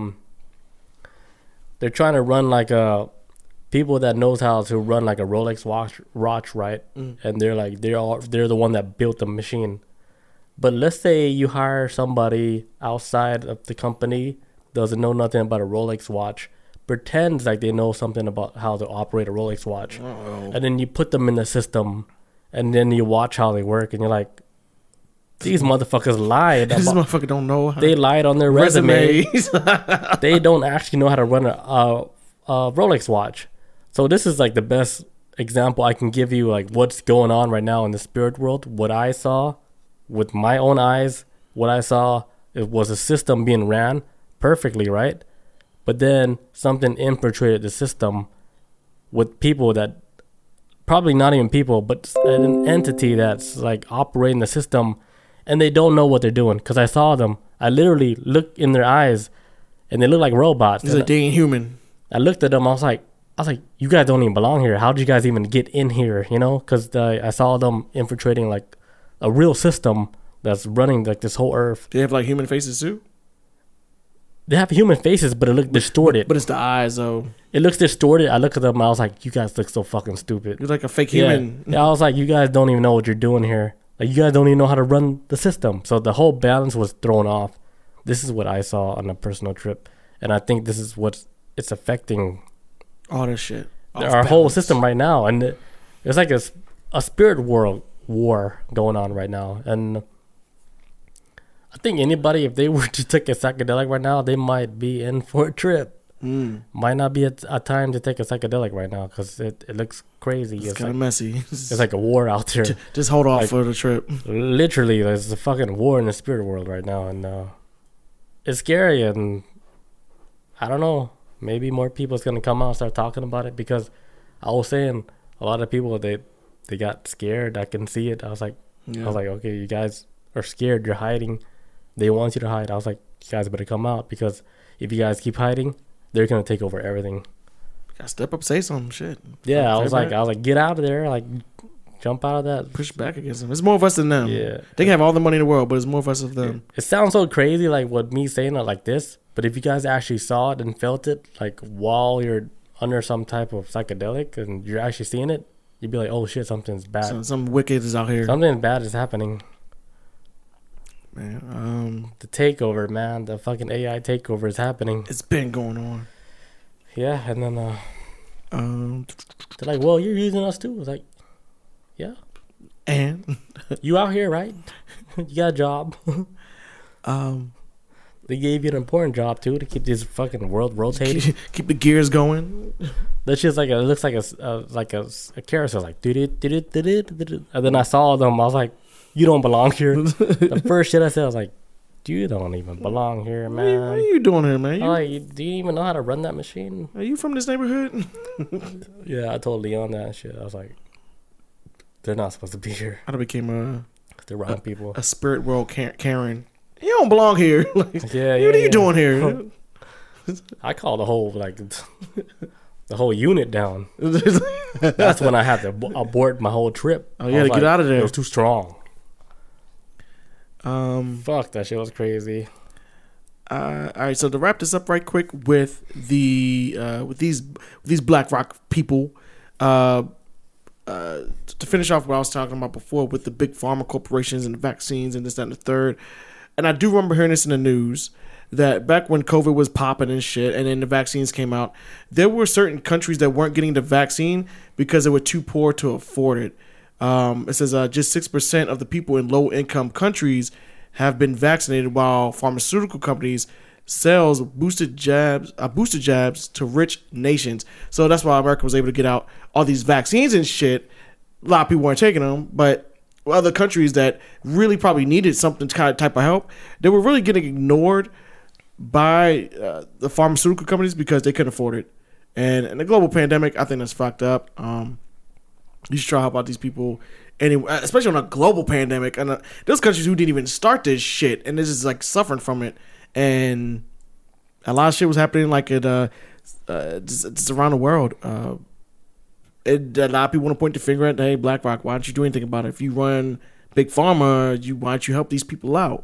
They're trying to run like people that knows how to run like a Rolex watch, right? And they're like they're the one that built the machine. But let's say you hire somebody outside of the company, doesn't know nothing about a Rolex watch, pretends like they know something about how to operate a Rolex watch. Uh-oh. And then you put them in the system, and then you watch how they work, and you're like, these motherfuckers lied. This motherfucker don't know. They lied on their resumes. They don't actually know how to run a Rolex watch. So this is like the best example I can give you, like what's going on right now in the spirit world. What I saw with my own eyes, what I saw, it was a system being ran perfectly, right? But then something infiltrated the system with people that, probably not even people, but an entity that's like operating the system, and they don't know what they're doing. Because I saw them. I literally looked in their eyes, and they look like robots. It's like they ain't human. I looked at them. I was like, you guys don't even belong here. How did you guys even get in here? Because I saw them infiltrating like a real system that's running like this whole earth. They have like human faces too? They have human faces, but it looked distorted. But it's the eyes, though. It looks distorted. I look at them, and I was like, you guys look so fucking stupid. You're like a fake human. Yeah, I was like, you guys don't even know what you're doing here. Like, you guys don't even know how to run the system. So the whole balance was thrown off. This is what I saw on a personal trip. And I think this is what it's affecting. All this shit. Our whole system right now. And it's like a spirit world war going on right now. And I think anybody, if they were to take a psychedelic right now, they might be in for a trip. Might not be a time to take a psychedelic right now because it looks crazy. It's kind of like, messy. It's like a war out there. Just hold off for the trip. Literally, there's a fucking war in the spirit world right now, and it's scary. And I don't know, maybe more people's gonna come out and start talking about it because I was saying a lot of people they got scared. I can see it. I was like, Yeah. okay, you guys are scared. You're hiding. They want you to hide. I was like, you guys better come out, because if you guys keep hiding, they're gonna take over everything. Gotta step up, say something, shit. Yeah, I Fight was back. like, get out of there, like, jump out of that. Push back against them. It's more of us than them. Yeah, They can have all the money in the world, but it's more of us than them. it sounds so crazy, like what me saying it like this, but if you guys actually saw it and felt it, like while you're under some type of psychedelic and you're actually seeing it, you'd be like, oh shit, something's bad. Some wicked is out here. Something bad is happening. Man, The takeover, man, the fucking AI takeover is happening. it's been going on. Yeah, and then Um, they're like, well, you're using us too. It's like, yeah, and you out here, right? You got a job. They gave you an important job too, to keep this fucking world rotating. keep the gears going. That's just like it looks like a carousel, like do-do-do-do-do-do-do. And then I saw them. I was like, you don't belong here. The first shit I said, I was like, you don't even belong here, What are man. you doing here, man? I'm like, do you even know how to run that machine? Are you from this neighborhood? Yeah, I told Leon that shit. I was like, they're not supposed to be here. I became They're wrong people. a spirit world Karen. You don't belong here. Like, Yeah, what are you yeah. doing here? I call the whole the whole unit down. That's when I had to abort my whole trip. Oh, you had to get out of there. It was too strong. Um, Fuck, that shit was crazy. all right, so to wrap this up right quick with with these BlackRock people, to finish off what I was talking about before with the big pharma corporations and the vaccines and this, that, and the third. And I do remember hearing this in the news that back when COVID was popping and shit, and then the vaccines came out, there were certain countries that weren't getting the vaccine because they were too poor to afford it. It says just 6% of the people in low-income countries have been vaccinated, while pharmaceutical companies sells boosted jabs to rich nations. So that's why America was able to get out all these vaccines and shit. A lot of people weren't taking them, but other countries that really probably needed something kind of type of help, they were really getting ignored by the pharmaceutical companies because they couldn't afford it. And in the global pandemic, I think that's fucked up. You should try to help out these people, anyway, especially on a global pandemic. And those countries who didn't even start this shit, and this is like suffering from it. And a lot of shit was happening like it just around the world. A lot of people want to point the finger at, hey, BlackRock, why don't you do anything about it? If you run big pharma, why don't you help these people out?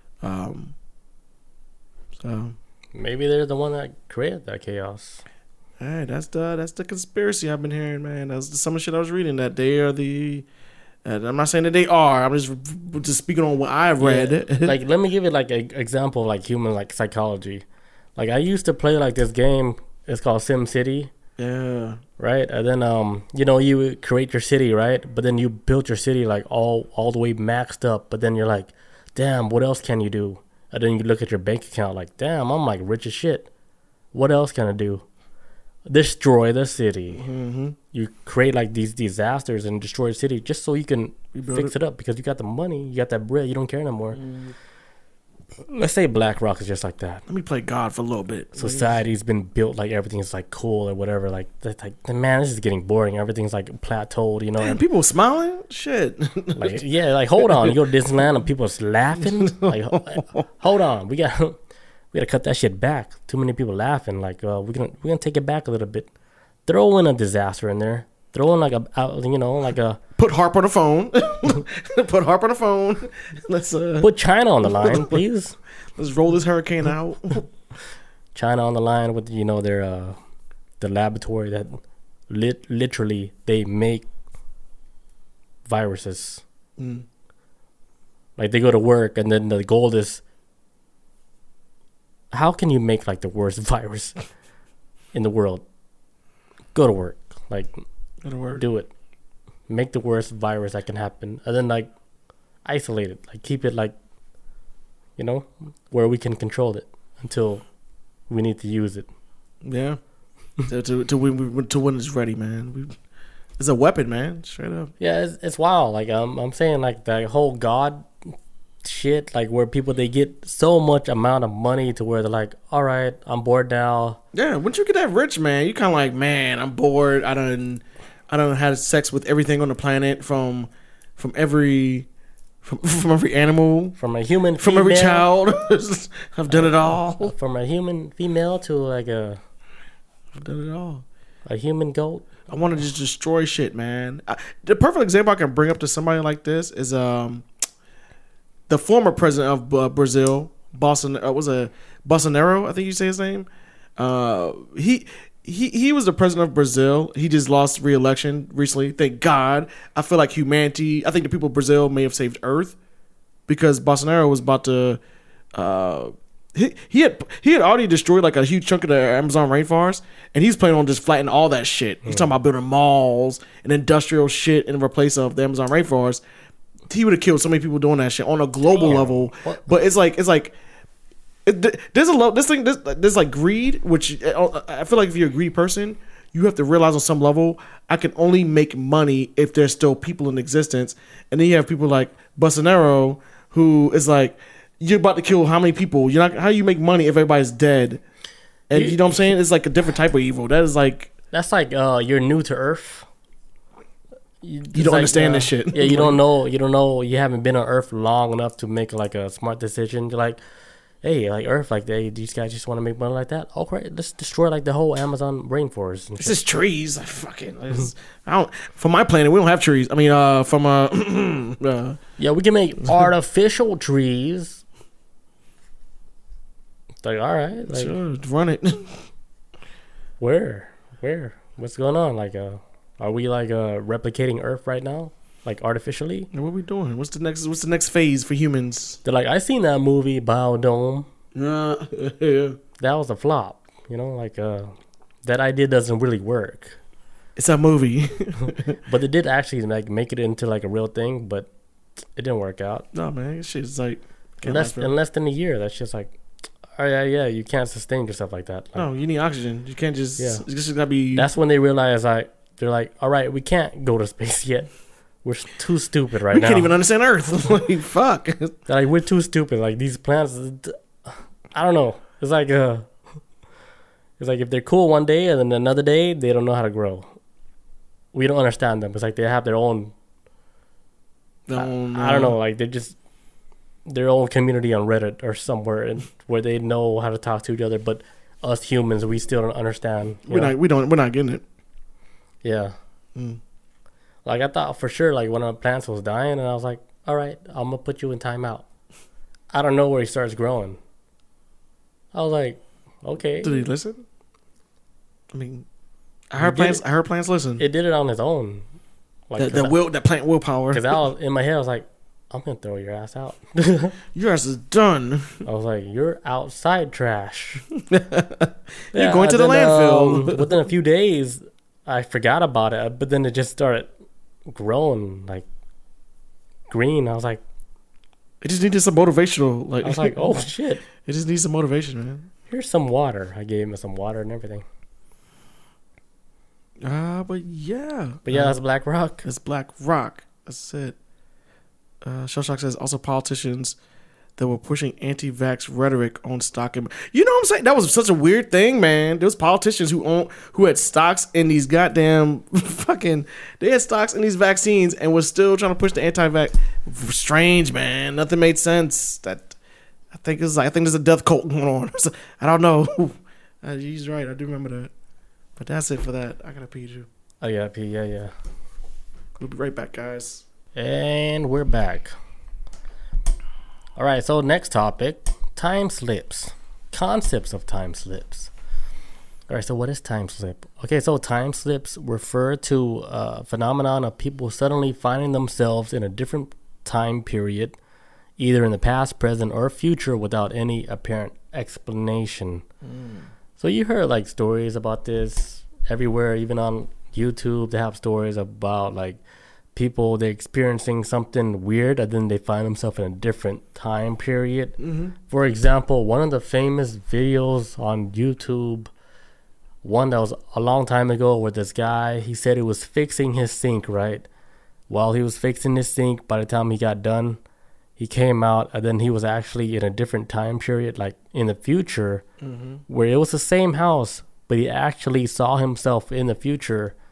So Maybe they're the one that created that chaos. hey, that's the conspiracy I've been hearing, man. That's some of the shit I was reading, that they are the. I'm not saying that they are. I'm just speaking on what I've read. Yeah. Like, let me give you like an example of like human like psychology. Like, I used to play like this game. It's called Sim City. Yeah. Right, and then you create your city, right? But then you built your city like all the way maxed up. But then you're like, damn, what else can you do? And then you look at your bank account like, damn, I'm like rich as shit. What else can I do? Destroy the city. Mm-hmm. You create like these disasters and destroy the city just so you can fix it up, because you got the money, you got that bread, you don't care no more. Let's say BlackRock is just like that. Let me play God for a little bit. Society's been built like everything's like cool or whatever. Like that's like, man, this is getting boring. Everything's like plateaued, you know. Damn, people smiling? Shit. Like, yeah, like hold on, you go to Disneyland and people's laughing. Like, hold on, we gotta cut that shit back. Too many people laughing. Like, we're gonna take it back a little bit. Throw in a disaster in there. Throw in like a Put Harp on the phone. Put Harp on the phone. Let's put China on the line, please. let's roll this hurricane out. China on the line with their the laboratory that literally they make viruses. Mm. Like, they go to work and then the goal is, how can you make like the worst virus in the world? Go to work, like, That'll work. do it. Make the worst virus that can happen, and then like isolate it, like keep it like, where we can control it until we need to use it. Yeah. to when it's ready, man. It's a weapon, man. Straight up. Yeah, it's wild. Like, I'm saying, like, the whole God shit, like, where people, they get so much amount of money to where they're like, all right, I'm bored now. Yeah. Once you get that rich, man, you kind of like, man, I'm bored. I I done had sex with everything on the planet from every animal, from a human, from female, every child. I've done it all. From a human female to like I've done it all. a human goat. I want to just destroy shit, man. The perfect example I can bring up to somebody like this is the former president of Brazil, Bolsonaro, I think you say his name. He was the president of Brazil. He just lost re-election recently. Thank God. I feel like humanity. I think the people of Brazil may have saved Earth because Bolsonaro was about to. He had already destroyed like a huge chunk of the Amazon rainforest, and he's planning on just flattening all that shit. He's talking about building malls and industrial shit in replace of the Amazon rainforest. He would have killed so many people doing that shit on a global level. What? But there's like greed, which I feel like if you're a greedy person, you have to realize on some level, I can only make money if there's still people in existence. And then you have people like Bolsonaro, who is like, you're about to kill how many people? You're not. How do you make money if everybody's dead? And you know what I'm saying? It's like a different type of evil. That's like you're new to Earth. You don't understand this shit. Yeah, you don't know. You don't know. You haven't been on Earth long enough to make like a smart decision. You're like, hey, like Earth, like these guys just want to make money like that. Oh, great, let's destroy like the whole Amazon rainforest. It's just trees. I don't. For my planet, we don't have trees. I mean, yeah, we can make artificial trees. It's like, all right, like, sure, run it. Where? What's going on? Like, are we like replicating Earth right now, like artificially? What are we doing? What's the next phase for humans? They're like, I seen that movie Biodome. Yeah. That was a flop. You know, like that idea doesn't really work. It's a movie, but they did actually like make it into like a real thing, but it didn't work out. No, man, this shit's like in less than a year. That's just like. Oh yeah, you can't sustain yourself like that. Like, no, you need oxygen. You can't just. Yeah. It's just gotta be. That's when they realize like they're like, all right, we can't go to space yet. We're too stupid right now. We can't even understand Earth. Like, fuck. They're like, we're too stupid. Like these planets, I don't know. It's like if they're cool one day and then another day they don't know how to grow. We don't understand them. It's like they have their own. I don't know. Like they're just. Their own community on Reddit or somewhere, and where they know how to talk to each other, but us humans, we still don't understand. We're not getting it. Yeah. Like I thought for sure, like one of my plants was dying, and I was like, "All right, I'm gonna put you in timeout." I don't know where he starts growing. I was like, "Okay." Did he listen? I mean, I heard plants listen. It did it on its own. Like that plant willpower. Because in my head, I was like, I'm gonna throw your ass out. Your ass is done. I was like, you're outside trash. You're going to the landfill. Within a few days, I forgot about it, but then it just started growing like green. I was like, it just needed some motivational. Like I was like, oh shit! It just needs some motivation, man. Here's some water. I gave him some water and everything. But yeah, that's Black Rock. It's Black Rock. That's it. Shellshock says also politicians that were pushing anti-vax rhetoric on stock. You know what I'm saying? That was such a weird thing, man. There was politicians who had stocks in these goddamn they had stocks in these vaccines and was still trying to push the anti-vax. Strange, man. Nothing made sense. I think there's a death cult going on. I don't know. He's right. I do remember that. But that's it for that. I gotta pee too. Oh yeah, pee. Yeah. We'll be right back, guys. And we're back. All right, so next topic, time slips. Concepts of time slips. All right, so what is time slip? Okay, so time slips refer to a phenomenon of people suddenly finding themselves in a different time period, either in the past, present, or future without any apparent explanation. So you heard like stories about this everywhere, even on YouTube. They have stories about like people, they're experiencing something weird and then they find themselves in a different time period. For example, one of the famous videos on YouTube, one that was a long time ago, where this guy, he said he was fixing his sink, right? While he was fixing his sink, by the time he got done, he came out and then he was actually in a different time period, like in the future, where it was the same house, but he actually saw himself in the future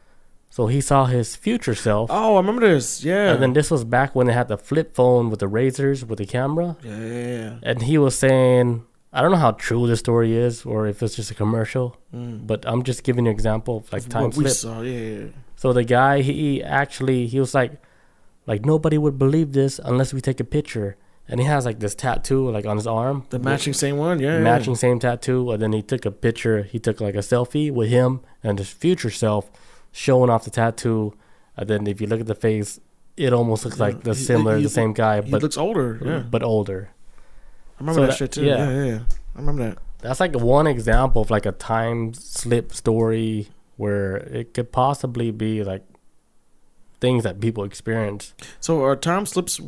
So he saw his future self. Oh, I remember this. Yeah. And then this was back when they had the flip phone with the razors with the camera. Yeah. And he was saying, I don't know how true this story is or if it's just a commercial, but I'm just giving you an example of like time What we slip. saw, yeah. So the guy, he was like nobody would believe this unless we take a picture. And he has like this tattoo like on his arm. The matching same one, yeah. Matching same tattoo. And then he took a picture. He took like a selfie with him and his future self showing off the tattoo. And then if you look at the face, it almost looks like the same guy. He But looks older, yeah. But older. I remember that shit too. Yeah. I remember that. That's like one example of like a time slip story where it could possibly be like things that people experience. So are time slips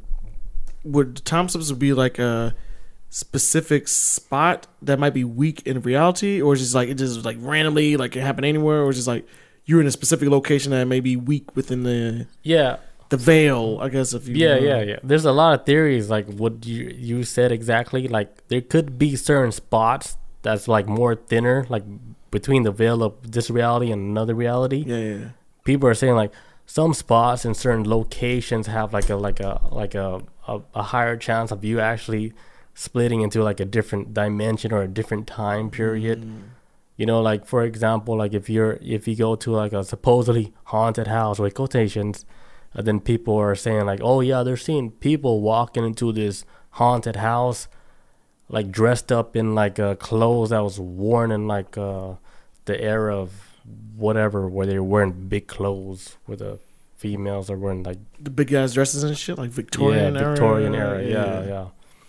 would time slips be like a specific spot that might be weak in reality, or is it just like randomly like it happen anywhere, or is it just like you're in a specific location that may be weak within the veil, I guess, if you yeah. There's a lot of theories like what you said exactly. Like there could be certain spots that's like more thinner, like between the veil of this reality and another reality. Yeah. People are saying like some spots in certain locations have like a higher chance of you actually splitting into like a different dimension or a different time period. You know, like for example, like if you go to like a supposedly haunted house with quotations, and then people are saying like, oh yeah, they're seeing people walking into this haunted house, like dressed up in like clothes that was worn in like the era of whatever, where they were wearing big clothes, where the females are wearing like the big guys dresses and shit, like Victorian era. Yeah.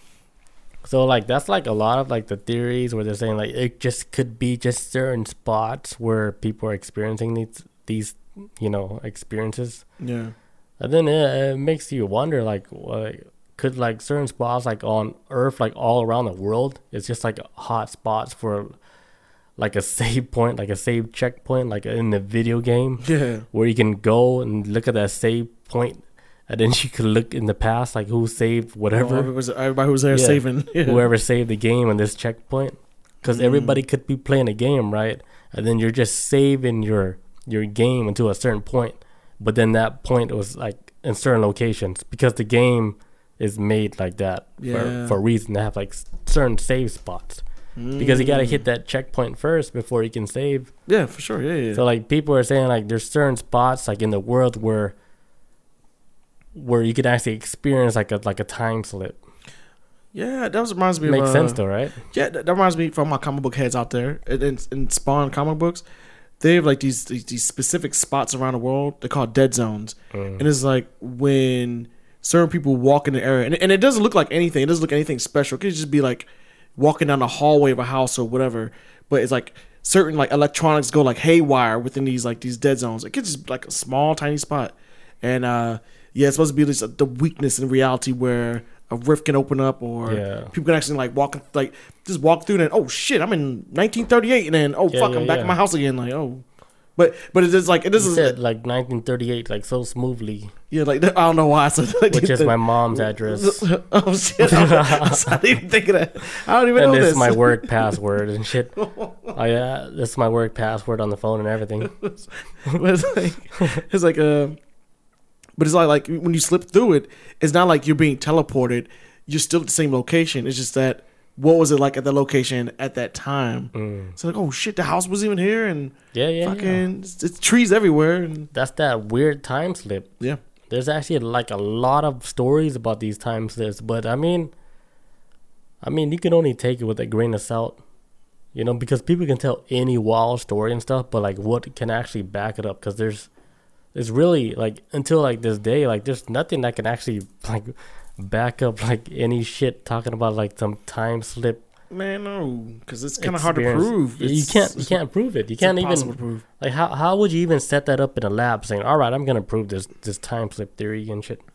So like that's like a lot of like the theories where they're saying like it just could be just certain spots where people are experiencing these experiences. Yeah. And then it makes you wonder like could like certain spots like on Earth, like all around the world, it's just like hot spots for like a save point, like a save checkpoint, like in the video game. Yeah. Where you can go and look at that save point, and then you can look in the past, like who saved whatever. Everybody was there saving. Yeah. Whoever saved the game on this checkpoint. Because everybody could be playing a game, right? And then you're just saving your game until a certain point. But then that point was like in certain locations. Because the game is made like that for a reason. They have like certain save spots. Because you gotta hit that checkpoint first before you can save. Yeah, for sure. Yeah. So like people are saying like there's certain spots like in the world where you can actually experience like a time slip. Yeah, that reminds me. Makes sense though, right? Yeah, that reminds me from my comic book heads out there in Spawn comic books. They have like these specific spots around the world. They're called dead zones, and it's like when certain people walk in the area, and it doesn't look like anything. It doesn't look anything special. It could just be like walking down the hallway of a house or whatever, but it's like certain like electronics go like haywire within these dead zones. It could just be like a small tiny spot, and it's supposed to be this, the weakness in reality where a rift can open up, or people can actually like walk through and then, oh shit, I'm in 1938, and then I'm back in my house again, like but it is like it is like 1938 like so smoothly. Yeah, like I don't know why. So, like, which is my mom's address. Oh shit! I didn't even think of that. I don't even know this. And this is my work password and shit. Oh yeah, this is my work password on the phone and everything. But it's like but it's like when you slip through it, it's not like you're being teleported. You're still at the same location. It's just that what was it like at the location at that time? It's like, oh shit, the house was even here, and fucking it's trees everywhere. And that's that weird time slip. Yeah. There's actually like a lot of stories about these time slips, but I mean you can only take it with a grain of salt, because people can tell any wild story and stuff, but like what can actually back it up? Because it's really like until like this day, like there's nothing that can actually like back up like any shit talking about like some time slip. Man, no, because it's kind of hard to prove. You can't prove it. You can't even prove. Like how would you even set that up in a lab saying, all right, I'm gonna prove this time slip theory and shit.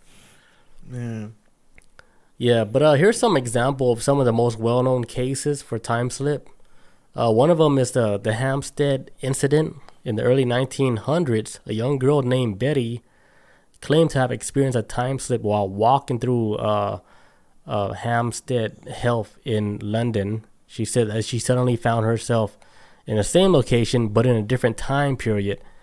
Yeah, but here's some example of some of the most well-known cases for time slip. One of them is the Hampstead incident in the early 1900s. A young girl named Betty claimed to have experienced a time slip while walking through Hampstead Heath in London. She said that she suddenly found herself in the same location but in a different time period,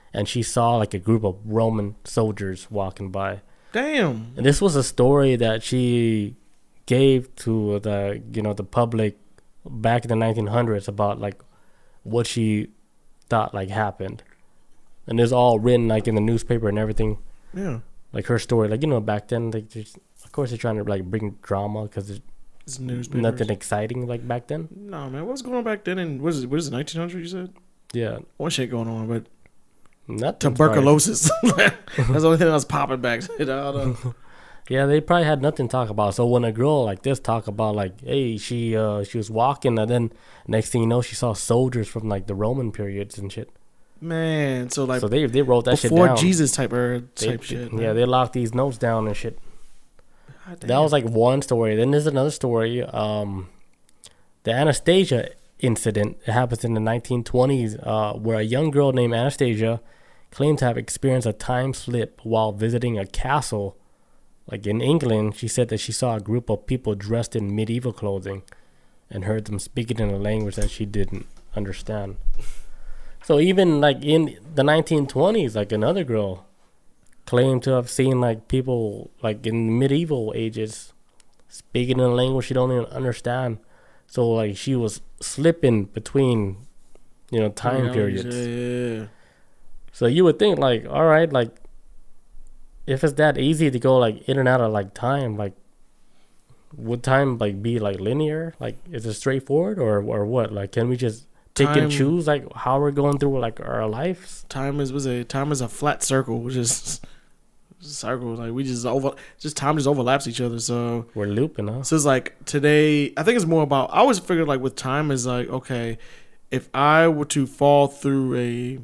and she saw like a group of Roman soldiers walking by. Damn. And this was a story that she gave to the public back in the 1900s about like what she thought like happened, and it's all written like in the newspaper and everything. Yeah. Like her story, like back then, like of course they're trying to like bring drama because It's newspapers. nothing exciting like back then. No, man. What's going on back then? And what is it? 1900? You said? Yeah, One shit going on, but nothing. tuberculosis. That's the only thing that was popping back. I don't know. Yeah, they probably had nothing to talk about. So when a girl like this talk about like, hey, she was walking, and then next thing you know, she saw soldiers from like the Roman periods and shit. Man, so like So they wrote that shit before down. Jesus type They- shit. Yeah, they locked these notes down and shit. God That damn. was like one story. Then there's another story. The Anastasia incident. It happens in the 1920s, where a young girl named Anastasia claimed to have experienced a time slip while visiting a castle. Like in England, she said that she saw a group of people dressed in medieval clothing and heard them speaking in a language that she didn't understand. So even like in the 1920s, like another girl claimed to have seen like people like in medieval ages speaking in a language she don't even understand. So like she was slipping between, time periods. Yeah. So you would think like, all right, like if it's that easy to go like in and out of like time, like would time like be like linear? Like is it straightforward or what? Like can we just pick and Time- choose like how we're going through like our lives? Time is a flat circle, which is circle. Like we time just overlaps each other. So We're looping, huh? it's like today. I think it's more about. I always figured like with time is like, okay, if I were to fall through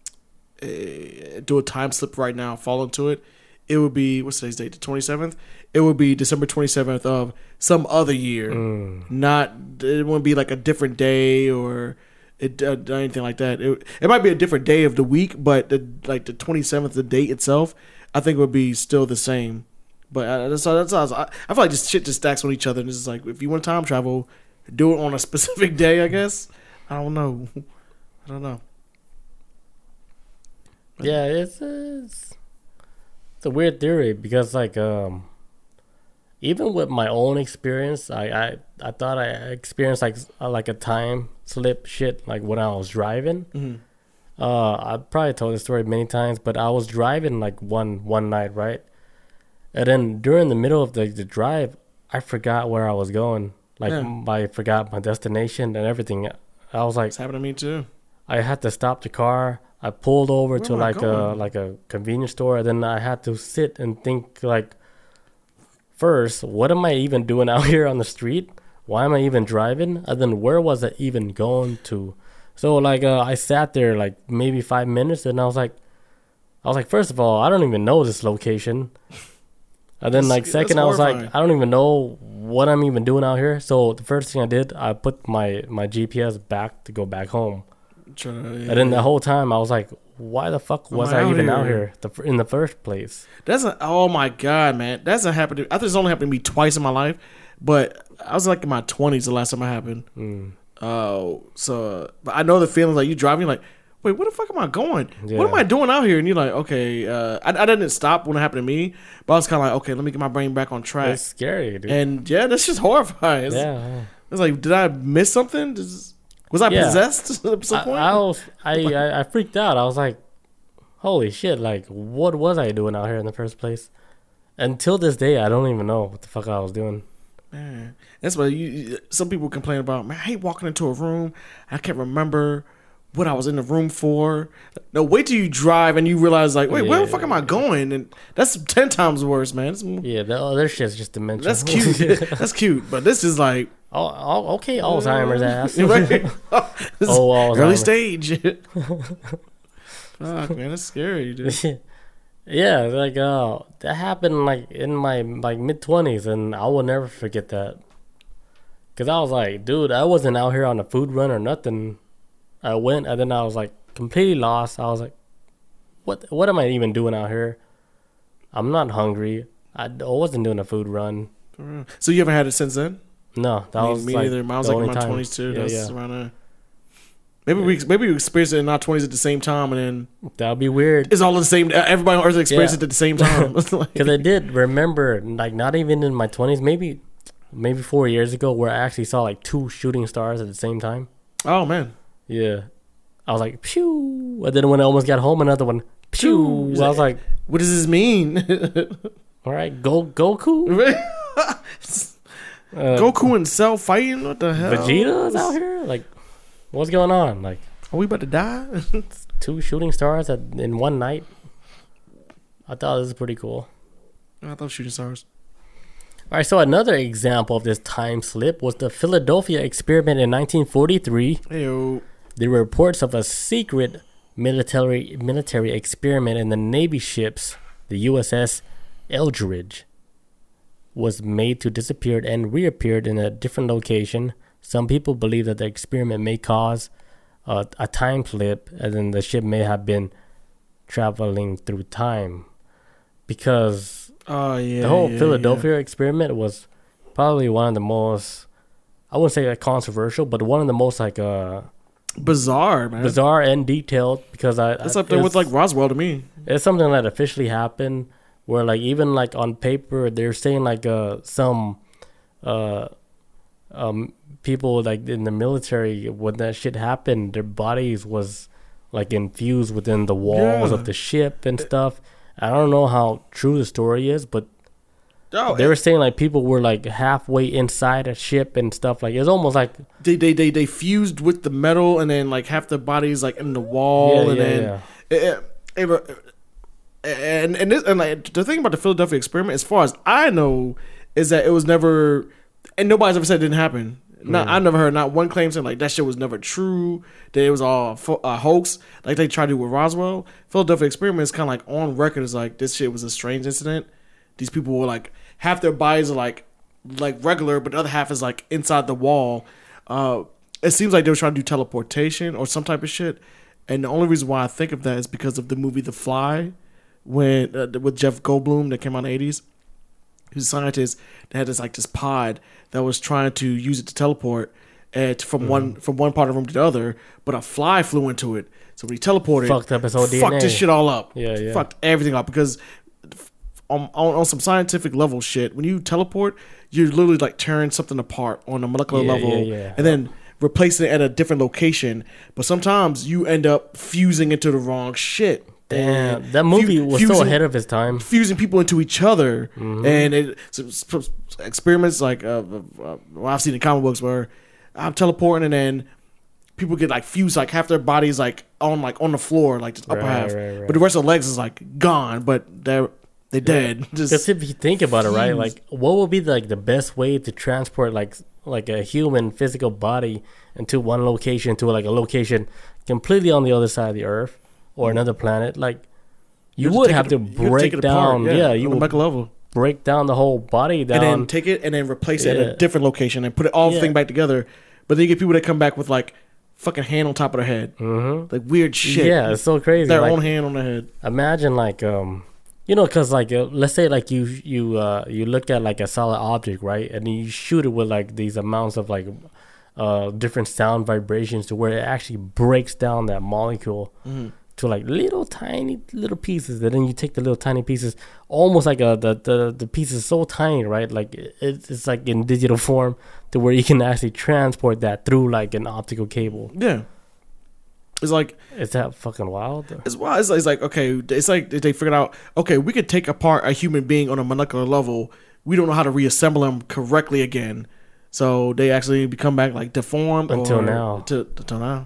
do a time slip right now, fall into it, it would be what's today's date? The 27th. It would be December 27th of some other year. Not it wouldn't be like a different day or anything like that. It might be a different day of the week, but the 27th, the date itself, I think would be still the same. But I feel like this shit just stacks on each other. And it's just like if you want time travel, do it on a specific day. I guess I don't know. Yeah, it's a weird theory because like even with my own experience, I thought I experienced like a time slip shit like when I was driving. Mm-hmm. I probably told this story many times, but I was driving like one night, right? And then during the middle of the drive, I forgot where I was going. Like I forgot my destination and everything. I was like, It's happened to me too. I had to stop the car. I pulled over to am I like going? a convenience store, and then I had to sit and think like, first, what am I even doing out here on the street? Why am I even driving? And then where was I even going to? So like I sat there like maybe 5 minutes, and I was like, first of all, I don't even know this location. And then like second, I was like, horrifying. I don't even know what I'm even doing out here. So the first thing I did, I put my GPS back to go back home. And then the whole time I was like, why the fuck was I even out here in the first place? Oh my god, man, that's not happened to me. I think it's only happened to me twice in my life, but I was like in my 20s the last time it happened. But I know the feeling like you driving, you're like, wait, where the fuck am I going? Yeah. What am I doing out here? And you're like, okay, I didn't stop when it happened to me, but I was kind of like, okay, let me get my brain back on track. It's scary, dude. And yeah, that's just horrifying. It's like, did I miss something? Was I possessed at some point? I freaked out. I was like, holy shit, like what was I doing out here in the first place? Until this day, I don't even know what the fuck I was doing. Man, that's why some people complain about, man, I hate walking into a room. I can't remember what I was in the room for. No, wait till you drive and you realize, like, wait, where the fuck am I going? And that's 10 times worse, man. Yeah, the other shit's just dementia. That's cute. That's cute. But this is like, okay, Alzheimer's ass. right? This is Alzheimer's. early stage. Fuck, man, that's scary, dude. Yeah, like that happened like in my like mid-20s, and I will never forget that. Cause I was like, dude, I wasn't out here on a food run or nothing. I went, and then I was like completely lost. I was like, what am I even doing out here? I'm not hungry. I wasn't doing a food run. So you haven't had it since then? No, that was me like neither. Mine was the like in only my time. 20s too. Yeah, That's yeah. around there. Maybe we experience it in our 20s at the same time, and then That'd be weird. it's all the same. Everybody on Earth experiences it at the same time. Because I did remember, like, not even in my 20s, maybe 4 years ago, where I actually saw like 2 shooting stars at the same time. Oh man. Yeah. I was like, pew. And then when I almost got home, another one, pew. I was like, what does this mean? all right, Goku? Goku and Cell fighting? What the hell? Vegeta's out here? Like, what's going on? Like, are we about to die? 2 shooting stars in one night? I thought this was pretty cool. I love shooting stars. All right, so another example of this time slip was the Philadelphia experiment in 1943. Heyo. There were reports of a secret military experiment in the Navy ships, the USS Eldridge, was made to disappear and reappeared in a different location. Some people believe that the experiment may cause a time slip, and then the ship may have been traveling through time. Because the whole Philadelphia experiment was probably one of the most, I wouldn't say like controversial, but one of the most like bizarre, man. Bizarre and detailed, because it's up there with like Roswell to me. It's something that officially happened, where like even like on paper they're saying like some people like in the military, when that shit happened, their bodies was like infused within the walls of the ship and stuff. I don't know how true the story is, but they were saying like people were like halfway inside a ship and stuff. Like it's almost like they fused with the metal, and then like half their bodies like in the wall, and like the thing about the Philadelphia experiment, as far as I know, is that it was never, and nobody's ever said it didn't happen. I never heard not one claim saying like that shit was never true, that it was all a hoax, like they tried to do with Roswell. Philadelphia experiment is kind of like on record as like this shit was a strange incident. These people were like half their bodies are like regular, but the other half is like inside the wall. It seems like they were trying to do teleportation or some type of shit. And the only reason why I think of that is because of the movie The Fly, when with Jeff Goldblum that came out in the 80s. Who's a scientist that had this pod that was trying to use it to teleport from one part of the room to the other, but a fly flew into it. So when he teleported, fucked up his whole DNA. Fucked this shit all up. Yeah. Fucked everything up, because on some scientific level shit, when you teleport, you're literally like tearing something apart on a molecular level, and then replacing it at a different location. But sometimes you end up fusing into the wrong shit. Damn, that movie was so ahead of his time. Fusing people into each other, and experiments like I've seen in comic books where I'm teleporting, and then people get like fused, like half their bodies like on the floor, like just upper half, but the rest of the legs is like gone, but they're dead. Just if you think about it, right? Like, what would be like the best way to transport like a human physical body into one location to like a location completely on the other side of the earth? Or another planet, like you would have to break down, you would level, break down the whole body down, and then take it and then replace it at a different location and put it all thing back together. But then you get people that come back with like fucking hand on top of their head, like weird shit. Yeah, it's so crazy. Their own hand on their head. Imagine like because like let's say like you look at like a solid object, right, and you shoot it with like these amounts of like different sound vibrations to where it actually breaks down that molecule. To like little tiny pieces, and then you take the little tiny pieces, almost like the pieces so tiny, right? Like it's like in digital form, to where you can actually transport that through like an optical cable. Yeah, it's like, is that fucking wild? It's wild. It's like okay, it's like they figured out, okay, we could take apart a human being on a molecular level. We don't know how to reassemble them correctly again, so they actually become back like deformed until now. Until now.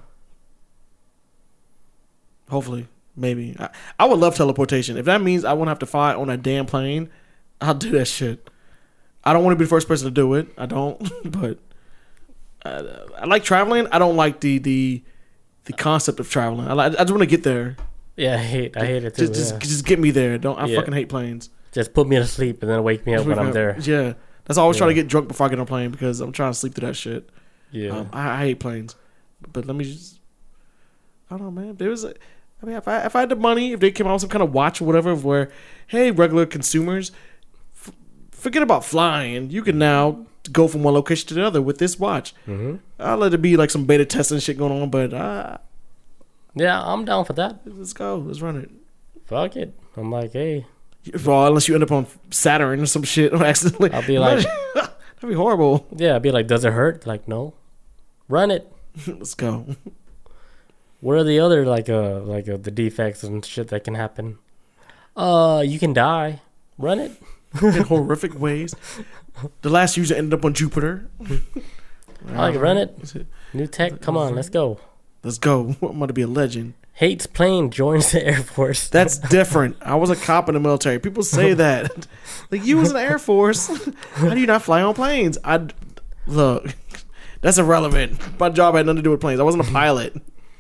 Hopefully, maybe. I would love teleportation. If that means I won't have to fly on a damn plane, I'll do that shit. I don't want to be the first person to do it. I don't, but I like traveling. I don't like the concept of traveling. I just want to get there. Yeah, I hate it too. Just get me there. I fucking hate planes. Just put me to sleep and then wake me up when I'm there. Yeah, that's why I always try to get drunk before I get on a plane, because I'm trying to sleep through that shit. Yeah, I hate planes. But let me just. I don't know, man. There was if I had the money, if they came out with some kind of watch or whatever, where, hey, regular consumers, forget about flying. You can now go from one location to the other with this watch. I'll let it be like some beta testing shit going on, but yeah, I'm down for that. let's go. Let's run it. Fuck it. I'm like, hey, Well, unless you end up on Saturn or some shit accidentally. I'll be like, that'd be horrible. yeah, I'll be like, does it hurt? Like, no, run it. Let's go. What are the other the defects and shit that can happen? You can die. Run it. In horrific ways. The last user ended up on Jupiter. I like run it. New tech. Come on, let's go. Let's go. I'm going to be a legend. Hates plane, joins the Air Force. That's different. I was a cop in the military. People say that. Like, you was in the Air Force. How do you not fly on planes? Look, that's irrelevant. My job had nothing to do with planes. I wasn't a pilot.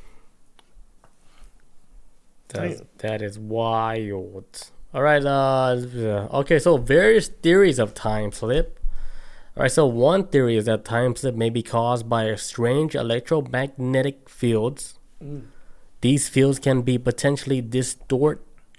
That is wild. All right. Okay. So various theories of time slip. All right. So one theory is that time slip may be caused by strange electromagnetic fields. These fields can potentially distort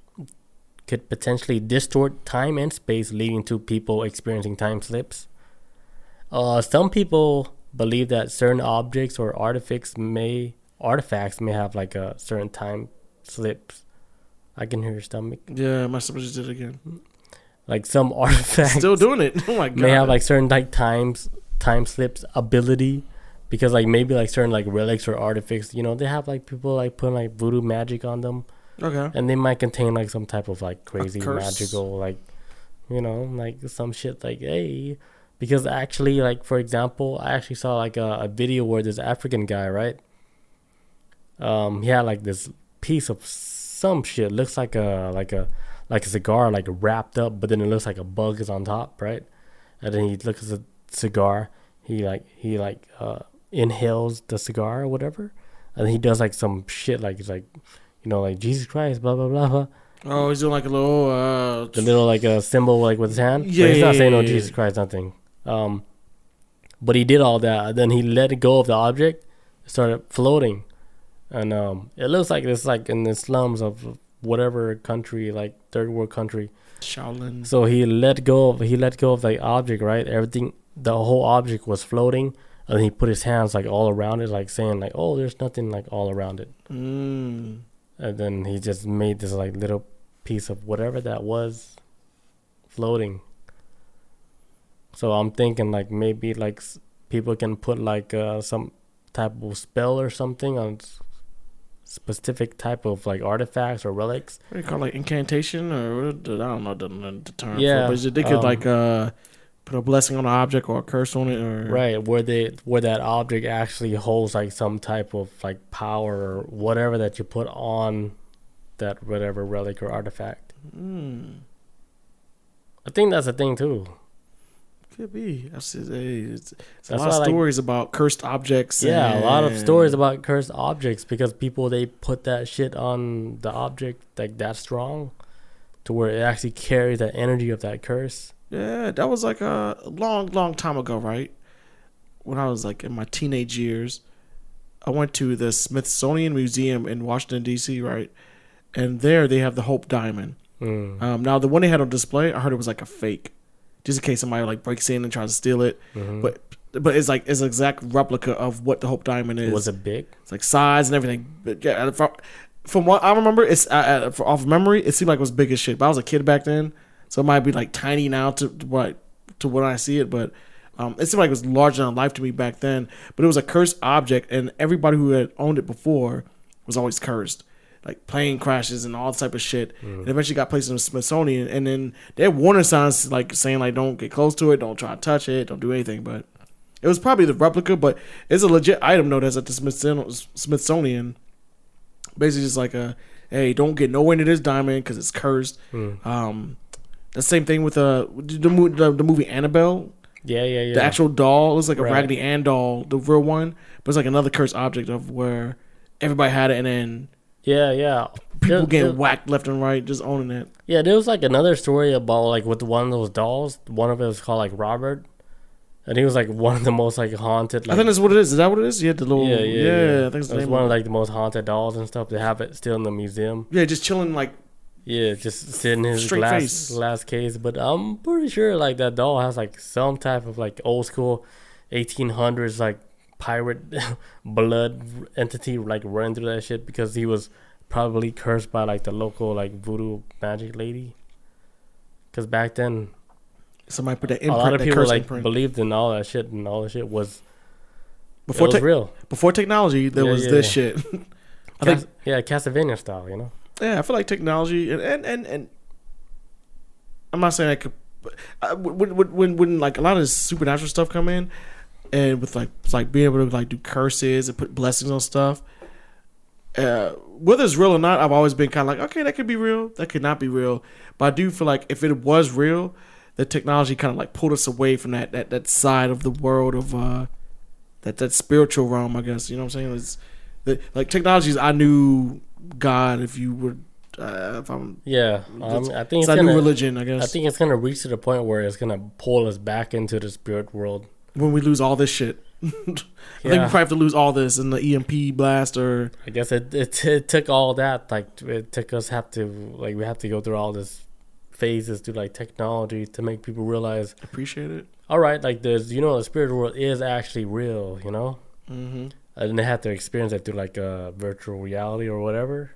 time and space, leading to people experiencing time slips. Some people believe that certain objects or artifacts may have like a certain time slips. I can hear your stomach. Yeah, my stomach just did it again. Like some artifacts Still doing it. Oh my god. may have like certain like time slips ability, because like maybe like certain like relics or artifacts, you know, they have like people like putting like voodoo magic on them. Okay. And they might contain like some type of like crazy curse. magical, like, you know, like some shit like, hey, because actually, like, for example, I actually saw like a video where this African guy, right? He had like this piece of some shit, looks like a cigar, like wrapped up, but then it looks like a bug is on top, right? And then he looks at the cigar, he inhales the cigar or whatever, and he does like some shit like it's like, you know, like Jesus Christ, blah blah blah blah. Oh, he's doing like a little The little like a symbol like with his hand. Yeah, But he's not saying no yeah. Jesus Christ, nothing. But he did all that, and then he let go of the object, it started floating, and it looks like it's like in the slums of whatever country, like third world country. Shaolin. So he let go of the object, right? Everything, the whole object was floating, and he put his hands like all around it, like saying like, oh, there's nothing like all around it. And then he just made this like little piece of whatever that was floating. So I'm thinking like maybe like people can put like some type of spell or something on specific type of like artifacts or relics. What do you call it, like incantation, or I don't know the term. Yeah, for it, but they could like put a blessing on an object or a curse on it, or right, where that object actually holds like some type of like power or whatever that you put on that whatever relic or artifact. I think that's a thing too. Could be. It's a That's lot of why, like, stories about cursed objects. Yeah, a lot of and- stories about cursed objects, because people, they put that shit on the object like that strong to where it actually carries the energy of that curse. Yeah, that was like a long time ago, right? When I was like in my teenage years, I went to the Smithsonian Museum in Washington D.C., right? And there they have the Hope Diamond. Now the one they had on display, I heard it was like a fake, just in case somebody like breaks in and tries to steal it. But it's like it's an exact replica of what the Hope Diamond is. Was it big? It's like size and everything. But yeah, from what I remember, it's off memory, it seemed like it was big as shit. But I was a kid back then, so it might be like tiny now to when I see it. But it seemed like it was larger than life to me back then. But it was a cursed object, and everybody who had owned it before was always cursed. Like plane crashes and all type of shit. And eventually got placed in the Smithsonian, and then they had warning signs like saying like don't get close to it, don't try to touch it, don't do anything. But it was probably the replica, but it's a legit item though that's at the Smithsonian. Basically just like hey, don't get nowhere near this diamond because it's cursed. The same thing with the movie Annabelle. Yeah. The actual doll, it was like a Right. Raggedy Ann doll, the real one, but it's like another cursed object of where everybody had it, and then Yeah. people getting whacked left and right, just owning it. Yeah, there was like another story about like with one of those dolls. One of it was called like Robert, and he was like one of the most like haunted. Like, I think that's what it is. Is that what it is? Yeah, the little yeah. I think it's It the was name one of of it. like the most haunted dolls and stuff. They have it still in the museum. Yeah, just chilling like Yeah, just sitting in his Straight face. glass case. But I'm pretty sure like that doll has like some type of like old school 1800s like pirate blood entity like running through that shit because he was probably cursed by like the local like voodoo magic lady. Because back then, Somebody put that a lot imprint, of that people curse like imprint. believed in all that shit, and all that shit was Before it was real. before technology, there Yeah, was yeah, this yeah. shit. I think, Yeah, Castlevania style, you know. yeah, I feel like technology and I'm not saying I could. When like a lot of this supernatural stuff come in, and with like it's like being able to like do curses and put blessings on stuff. Whether it's real or not, I've always been kind of like, okay, that could be real, that could not be real. But I do feel like if it was real, the technology kind of like pulled us away from that side of the world of that spiritual realm, I guess. You know what I'm saying? Like technologies, I knew God. If you would, if I'm, Yeah, I think it's it's a new gonna. religion, I guess. I think it's gonna reach to the point where it's gonna pull us back into the spirit world. When we lose all this shit, I think we Yeah. probably have to lose all this in the EMP blast or I guess it took all that. Like it took us we have to go through all this phases through like technology to make people realize, appreciate it. all right, like there's the spirit world is actually real, you know. Mm-hmm. And they have to experience it through like virtual reality or whatever.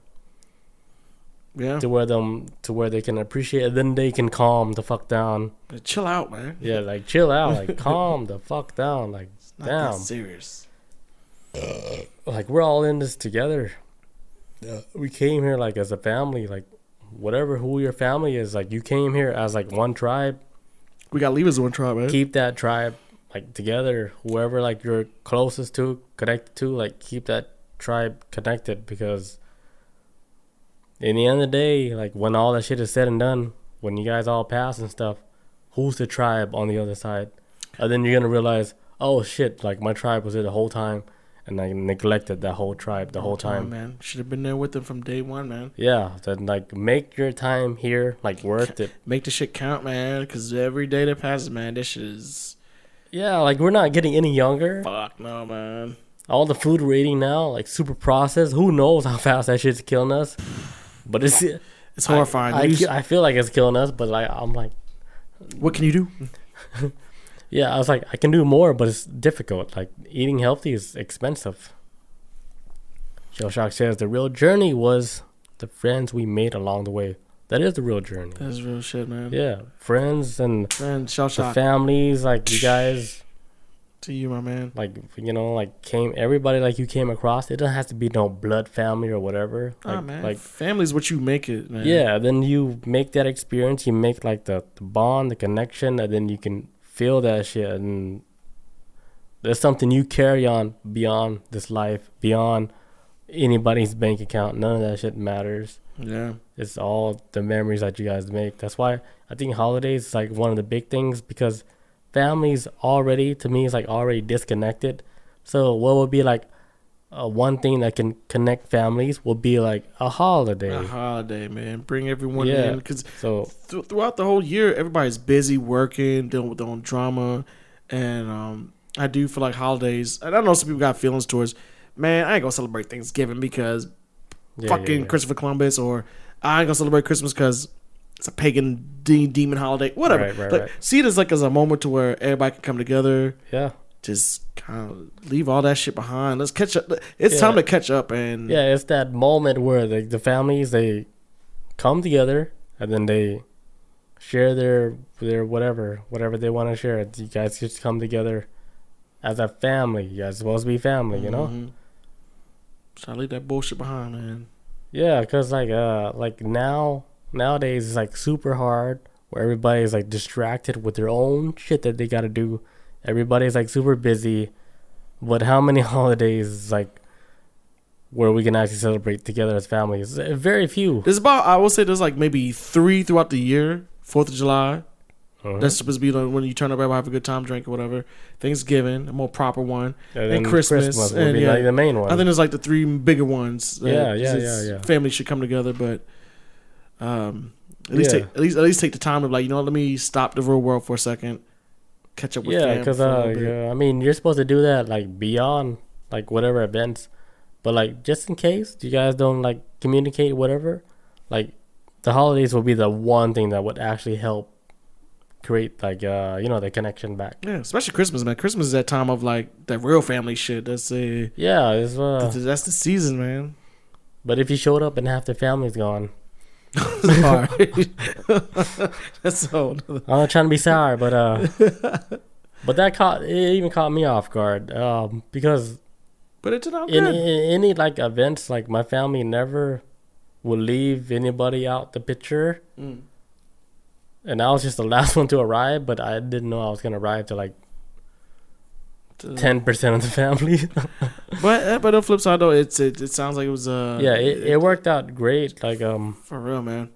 Yeah, To where they can appreciate it, then they can calm the fuck down. chill out, man. Yeah, like chill out, like calm the fuck down, like It's not that damn, serious. like we're all in this together. We came here like as a family, like whatever who your family is, like you came here as like one tribe. We got to leave as one tribe, man. Keep that tribe like together. Whoever like you're closest to, connected to, like keep that tribe connected because in the end of the day, like when all that shit is said and done, when you guys all pass and stuff, who's the tribe on the other side? And then you're gonna realize, oh shit, like my tribe was there the whole time, and I neglected that whole tribe the whole time. man. Should have been there with them from day one, man. Yeah, then like make your time here like worth it. Make the shit count, man. Because every day that passes, man, this shit is Yeah, like we're not getting any younger. fuck no, man. All the food we're eating now, like super processed. Who knows how fast that shit's killing us? But it's horrifying. I feel like it's killing us, but like I'm like, What can you do? yeah, I was like, I can do more, but it's difficult. Like eating healthy is expensive. Joe Shock says the real journey was the friends we made along the way. That is the real journey. That's real shit, man. Yeah, friends and Man, shell the shock families, like you guys, to you, my man. like like everybody like you came across. It doesn't have to be no blood family or whatever. Like, Man. like Family's what you make it, man. yeah, then you make that experience. You make like the bond, the connection, and then you can feel that shit. And there's something you carry on beyond this life, beyond anybody's bank account. None of that shit matters. Yeah. It's all the memories that you guys make. That's why I think holidays is like one of the big things because families already, to me, is like already disconnected. So what would be like one thing that can connect families will be like a holiday. A holiday, man. Bring everyone Yeah. in. Because So throughout the whole year, everybody's busy working, dealing with their own drama. And I do feel like holidays, and I know some people got feelings towards, man, I ain't going to celebrate Thanksgiving because fucking yeah. Christopher Columbus, or I ain't going to celebrate Christmas because it's a pagan demon holiday. Whatever. Right, Like, right. see it as like as a moment to where everybody can come together. Yeah. Just kind of leave all that shit behind. Let's catch up. It's Yeah. time to catch up. And Yeah, it's that moment where the families, they come together and then they share their whatever they want to share. You guys just come together as a family. You guys supposed to be family, you know? Mhm. Try to leave that bullshit behind, man. Yeah, cause like nowadays it's like super hard where everybody's like distracted with their own shit that they gotta do. Everybody's like super busy, but how many holidays like where we can actually celebrate together as families? Very few. There's about, I will say, there's like maybe 3 throughout the year. 4th of July. Uh-huh. That's supposed to be like when you turn up, everybody have a good time, drink or whatever. Thanksgiving, a more proper one. And And then Christmas, would and be yeah. like the main one. I think there's like the 3 bigger ones. Yeah, it's- yeah. Families should come together, but at least Yeah. at least take the time to like, let me stop the real world for a second, catch up with Yeah, fam because for a little bit. I mean, you're supposed to do that like beyond like whatever events, but like just in case you guys don't like communicate whatever, like the holidays will be the one thing that would actually help create like the connection back. Yeah, especially Christmas, man. Christmas is that time of like that real family shit. That's the that's the season, man. But if you showed up and half the family's gone, sorry. That's so. I'm not trying to be sour, but it even caught me off guard because. But it turned out in good. Any like events, like my family never would leave anybody out the picture. And I was just the last one to arrive, but I didn't know I was gonna arrive to like 10% of the family. but on the flip side though, it sounds like it was it worked out great. Like for real, man.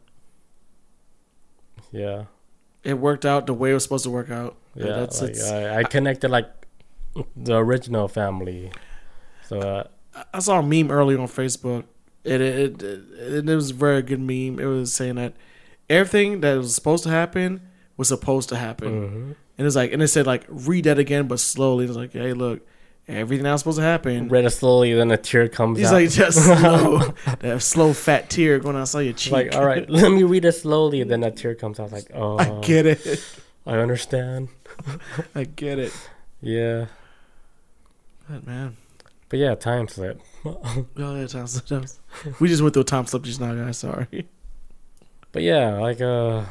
Yeah, it worked out the way it was supposed to work out. Yeah, I connected like the original family. So I saw a meme earlier on Facebook. It was a very good meme. It was saying that everything that was supposed to happen was supposed to happen, and it's like, and it said like read that again but slowly. It's like, hey, look, everything that was supposed to happen. Read it slowly, then a tear comes He's out. He's like, just slow, that slow fat tear going outside your cheek. Like, all right, let me read it slowly, and then that tear comes out. Like, oh, I get it. I understand. I get it. Yeah. But man. But yeah, time slip. Oh yeah, time slip. We just went through a time slip just now, guys. Sorry. But yeah, like the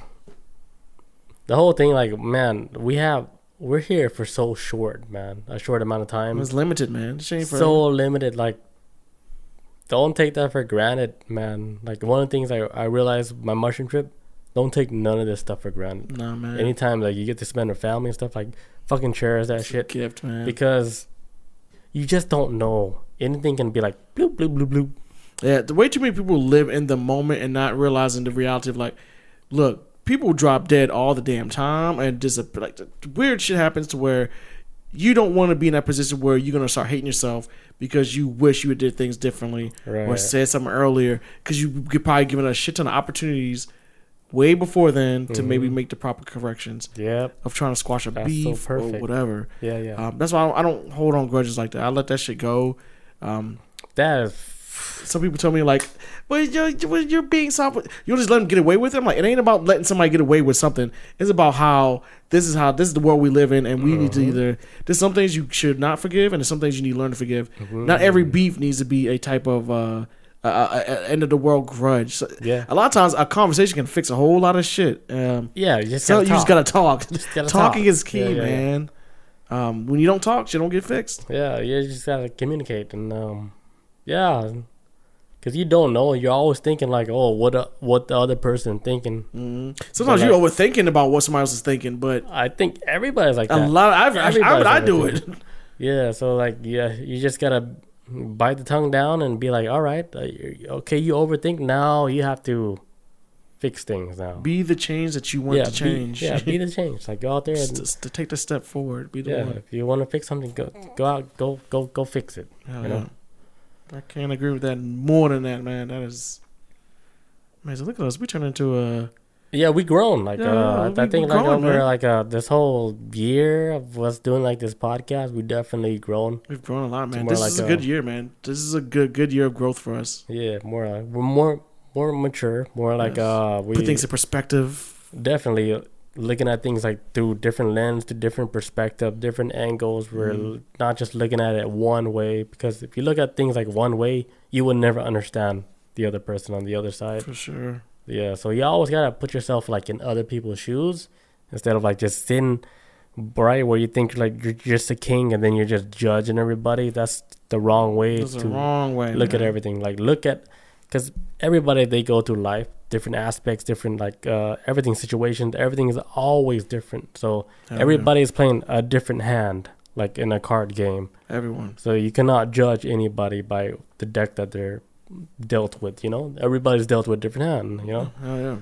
whole thing, like, man, we're here for so short, man. A short amount of time. It's limited, man. So limited. Like, don't take that for granted, man. Like, one of the things I realized my mushroom trip, don't take none of this stuff for granted. Nah, man. Anytime like you get to spend with family and stuff, like, fucking cherish that shit. Gift, man. Because you just don't know. Anything can be like bloop bloop bloop bloop. Yeah, the way too many people live in the moment and not realizing the reality of like, look, people drop dead all the damn time, and just like weird shit happens to where you don't want to be in that position where you're gonna start hating yourself because you wish you had did things differently, right, or said something earlier, because you could probably given a shit ton of opportunities way before then to maybe make the proper corrections. Yep. Of trying to squash a beef or whatever. Yeah, yeah. That's why I don't hold on grudges like that. I let that shit go. That is. Some people tell me like, well, you're being soft. You just let them get away with it. I'm like, it ain't about letting somebody get away with something. It's about how this is the world we live in, and we need to either. There's some things you should not forgive, and there's some things you need to learn to forgive. Not every beef needs to be a type of end of the world grudge. So yeah. A lot of times a conversation can fix a whole lot of shit. Yeah, you just gotta talk. Talking is key, yeah, man. Yeah. When you don't talk, shit don't get fixed. Yeah, you just gotta communicate, and yeah, because you don't know. You're always thinking like, oh, what the other person thinking. Sometimes you're overthinking about what somebody else is thinking, but I think everybody's like that. A lot. I do it. Yeah, so like, yeah, you just gotta bite the tongue down and be like, all right, okay, you overthink, now you have to fix things now. Be the change that you want to change. Be the change. Like, go out there and to take the step forward. Be the one. If you want to fix something, go out, go fix it. You know? I can't agree with that more than that, man. That is amazing. Look at us. We turned into a. Yeah, we grown. Like, I think like grown, over like this whole year of us doing like this podcast, we definitely grown. We've grown a lot, man. This is a good year, man. This is a good year of growth for us. Yeah, we're more mature, more like we put things in perspective. Definitely looking at things like through different lens, to different perspective, different angles. We're not just looking at it one way, because if you look at things like one way, you will never understand the other person on the other side. For sure. Yeah, so you always gotta put yourself like in other people's shoes, instead of like just sitting right where you think like you're just a king and then you're just judging everybody. That's the wrong way look at everything. Like, look at, because everybody, they go through life, different aspects, different like everything, situations, everything is always different. So everybody is playing a different hand, like in a card game. Everyone. So you cannot judge anybody by the deck that they're dealt with, everybody's dealt with a different hand, Oh yeah.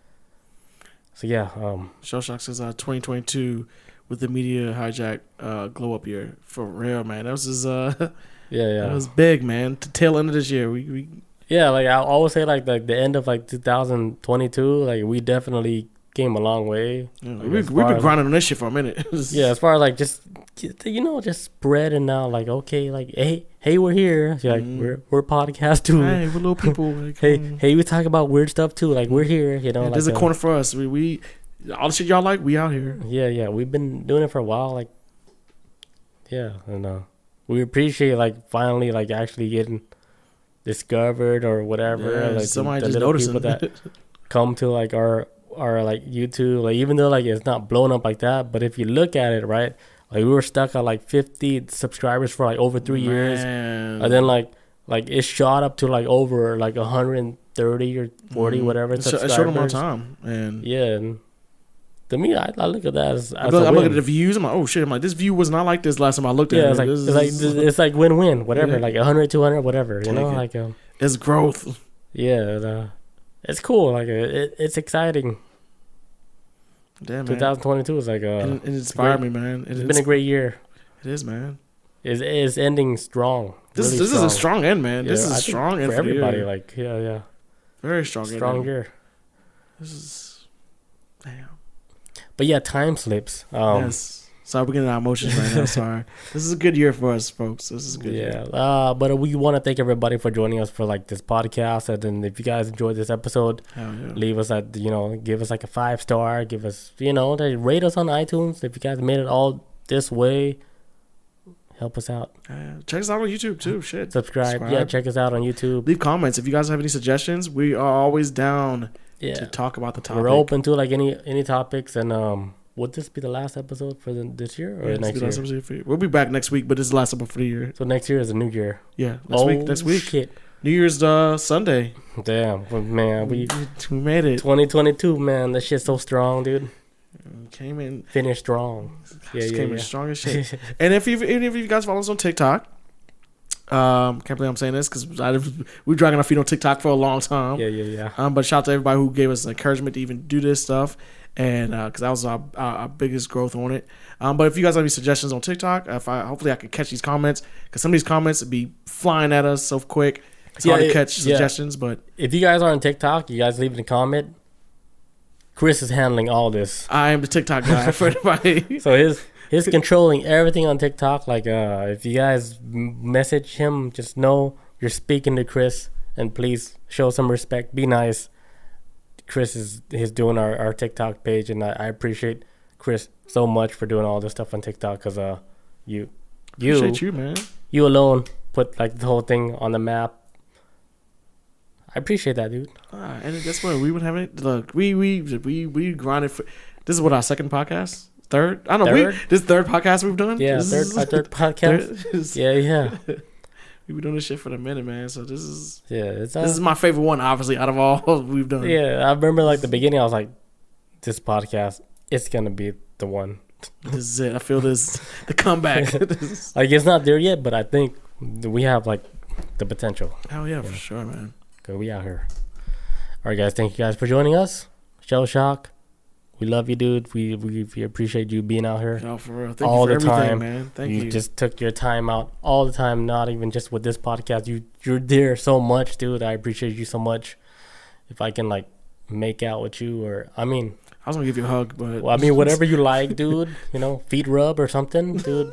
So yeah, Shellshock says 2022 with the media hijack glow up year. For real, man. That was that was big, man. To tail end of this year, we yeah, like I always say, like the end of like 2022, like we definitely came a long way. We've been grinding on this shit for a minute. Yeah, as far as like just spreading out. Like, okay, like hey, we're here. Like we're podcast too. Hey, we're little people. Like, hey, we talk about weird stuff too. Like we're here. Like, there's a corner for us. We all the shit y'all like, we out here. Yeah. We've been doing it for a while. Like, yeah, and we appreciate like finally like actually getting discovered or whatever. Yeah, like somebody the just little noticing people that come to like our like YouTube. Like even though like it's not blown up like that, but if you look at it, right, like we were stuck at like 50 subscribers for like over 3 years, and then like it shot up to like over like 130 or 40 whatever subscribers. It showed them on time, and yeah. And to me, I look at that as I'm looking at the views. I'm like, oh shit! I'm like, this view was not like this last time I looked at it. It's like win-win, whatever. Yeah. Like 100, 200, whatever. You know, like it's growth. Yeah, it's cool. Like it's exciting. Damn, man. 2022 is like it inspired me, man. It's been a great year. It is, man. It's ending strong. This is a strong end, man. Yeah, this is a strong end for everybody. Like very strong. Strong year. This is damn. But yeah, time slips. Yes. Sorry, we're getting our emotions right now. Sorry. This is a good year for us, folks. This is a good year. But we want to thank everybody for joining us for like this podcast. And then if you guys enjoyed this episode, leave us give us like a 5-star. Give us, rate us on iTunes. If you guys made it all this way, help us out. Check us out on YouTube too. Shit. Subscribe. Yeah, check us out on YouTube. Leave comments. If you guys have any suggestions, we are always down to talk about the topic. We're open to like any topics, and would this be the last episode for this year or next year? We'll be back next week, but this is the last episode for the year. So next year is a new year. Yeah, next week. Shit. New Year's Sunday. Damn, man, we made it. 2022, man, that shit's so strong, dude. Came in, finished strong. Came in strong as shit. And even if you guys follow us on TikTok. Can't believe I'm saying this because we're dragging our feet on TikTok for a long time. Yeah. But shout out to everybody who gave us encouragement to even do this stuff, and because that was our biggest growth on it. But if you guys have any suggestions on TikTok, hopefully I can catch these comments because some of these comments would be flying at us so quick. It's hard to catch suggestions. But if you guys are on TikTok, you guys leave a comment. Chris is handling all this. I am the TikTok guy for everybody. So He's controlling everything on TikTok. Like, if you guys message him, just know you're speaking to Chris, and please show some respect. Be nice. Chris he's doing our TikTok page, and I appreciate Chris so much for doing all this stuff on TikTok because you appreciate you, man. You alone put like the whole thing on the map. I appreciate that, dude. And guess what? We would have it. Look, we grinded for. This is what our second podcast. Third? I don't know. This third podcast we've done? Yeah, third podcast. Yeah. We've been doing this shit for a minute, man. So this is this is my favorite one, obviously, out of all we've done. Yeah, I remember like the beginning. I was like, this podcast, it's gonna be the one. This is it. I feel the comeback. Like it's not there yet, but I think we have like the potential. Hell yeah, for sure, man. Cause we out here. All right, guys. Thank you guys for joining us. Shell Shock. We love you, dude. We appreciate you being out here. No, for real. Thank you for everything, man. Thank you. You just took your time out all the time, not even just with this podcast. You're there so much, dude. I appreciate you so much. If I can like make out with you, or I was gonna give you a hug, but whatever you like, dude. Feet rub or something, dude.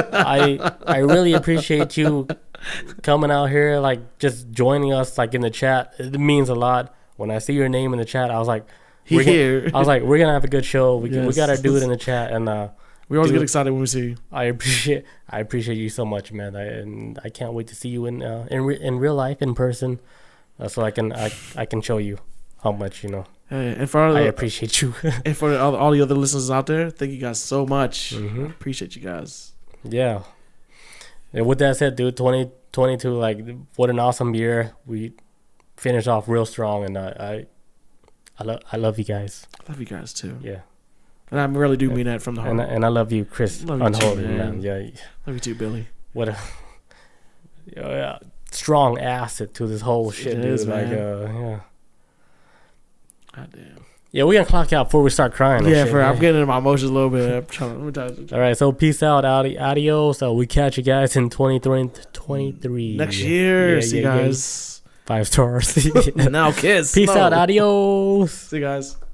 I really appreciate you coming out here, like just joining us, like in the chat. It means a lot. When I see your name in the chat, I was like. We're gonna have a good show. We got our dude in the chat, and we always get excited when we see you. I appreciate you so much, man. And I can't wait to see you in real life, in person, so I can show you how much Hey, and for I appreciate you. And for all the other listeners out there, thank you guys so much. Mm-hmm. Appreciate you guys. Yeah. And with that said, dude, 2022, like what an awesome year. We finished off real strong, and I love you guys. I love you guys too. Yeah. And I really do mean that from the heart. And I love you, Chris. Love you Unholy, too, man. Yeah. Love you too, Billy. What a strong asset to this whole shit, dude. Is, like, yeah. God damn. Yeah, we're gonna clock out before we start crying. Yeah, I'm getting into my emotions a little bit. All right, so peace out, adios. So we catch you guys in 2023. Next year. See you guys. 5 stars. Now kiss. Peace out. Adios. See you guys.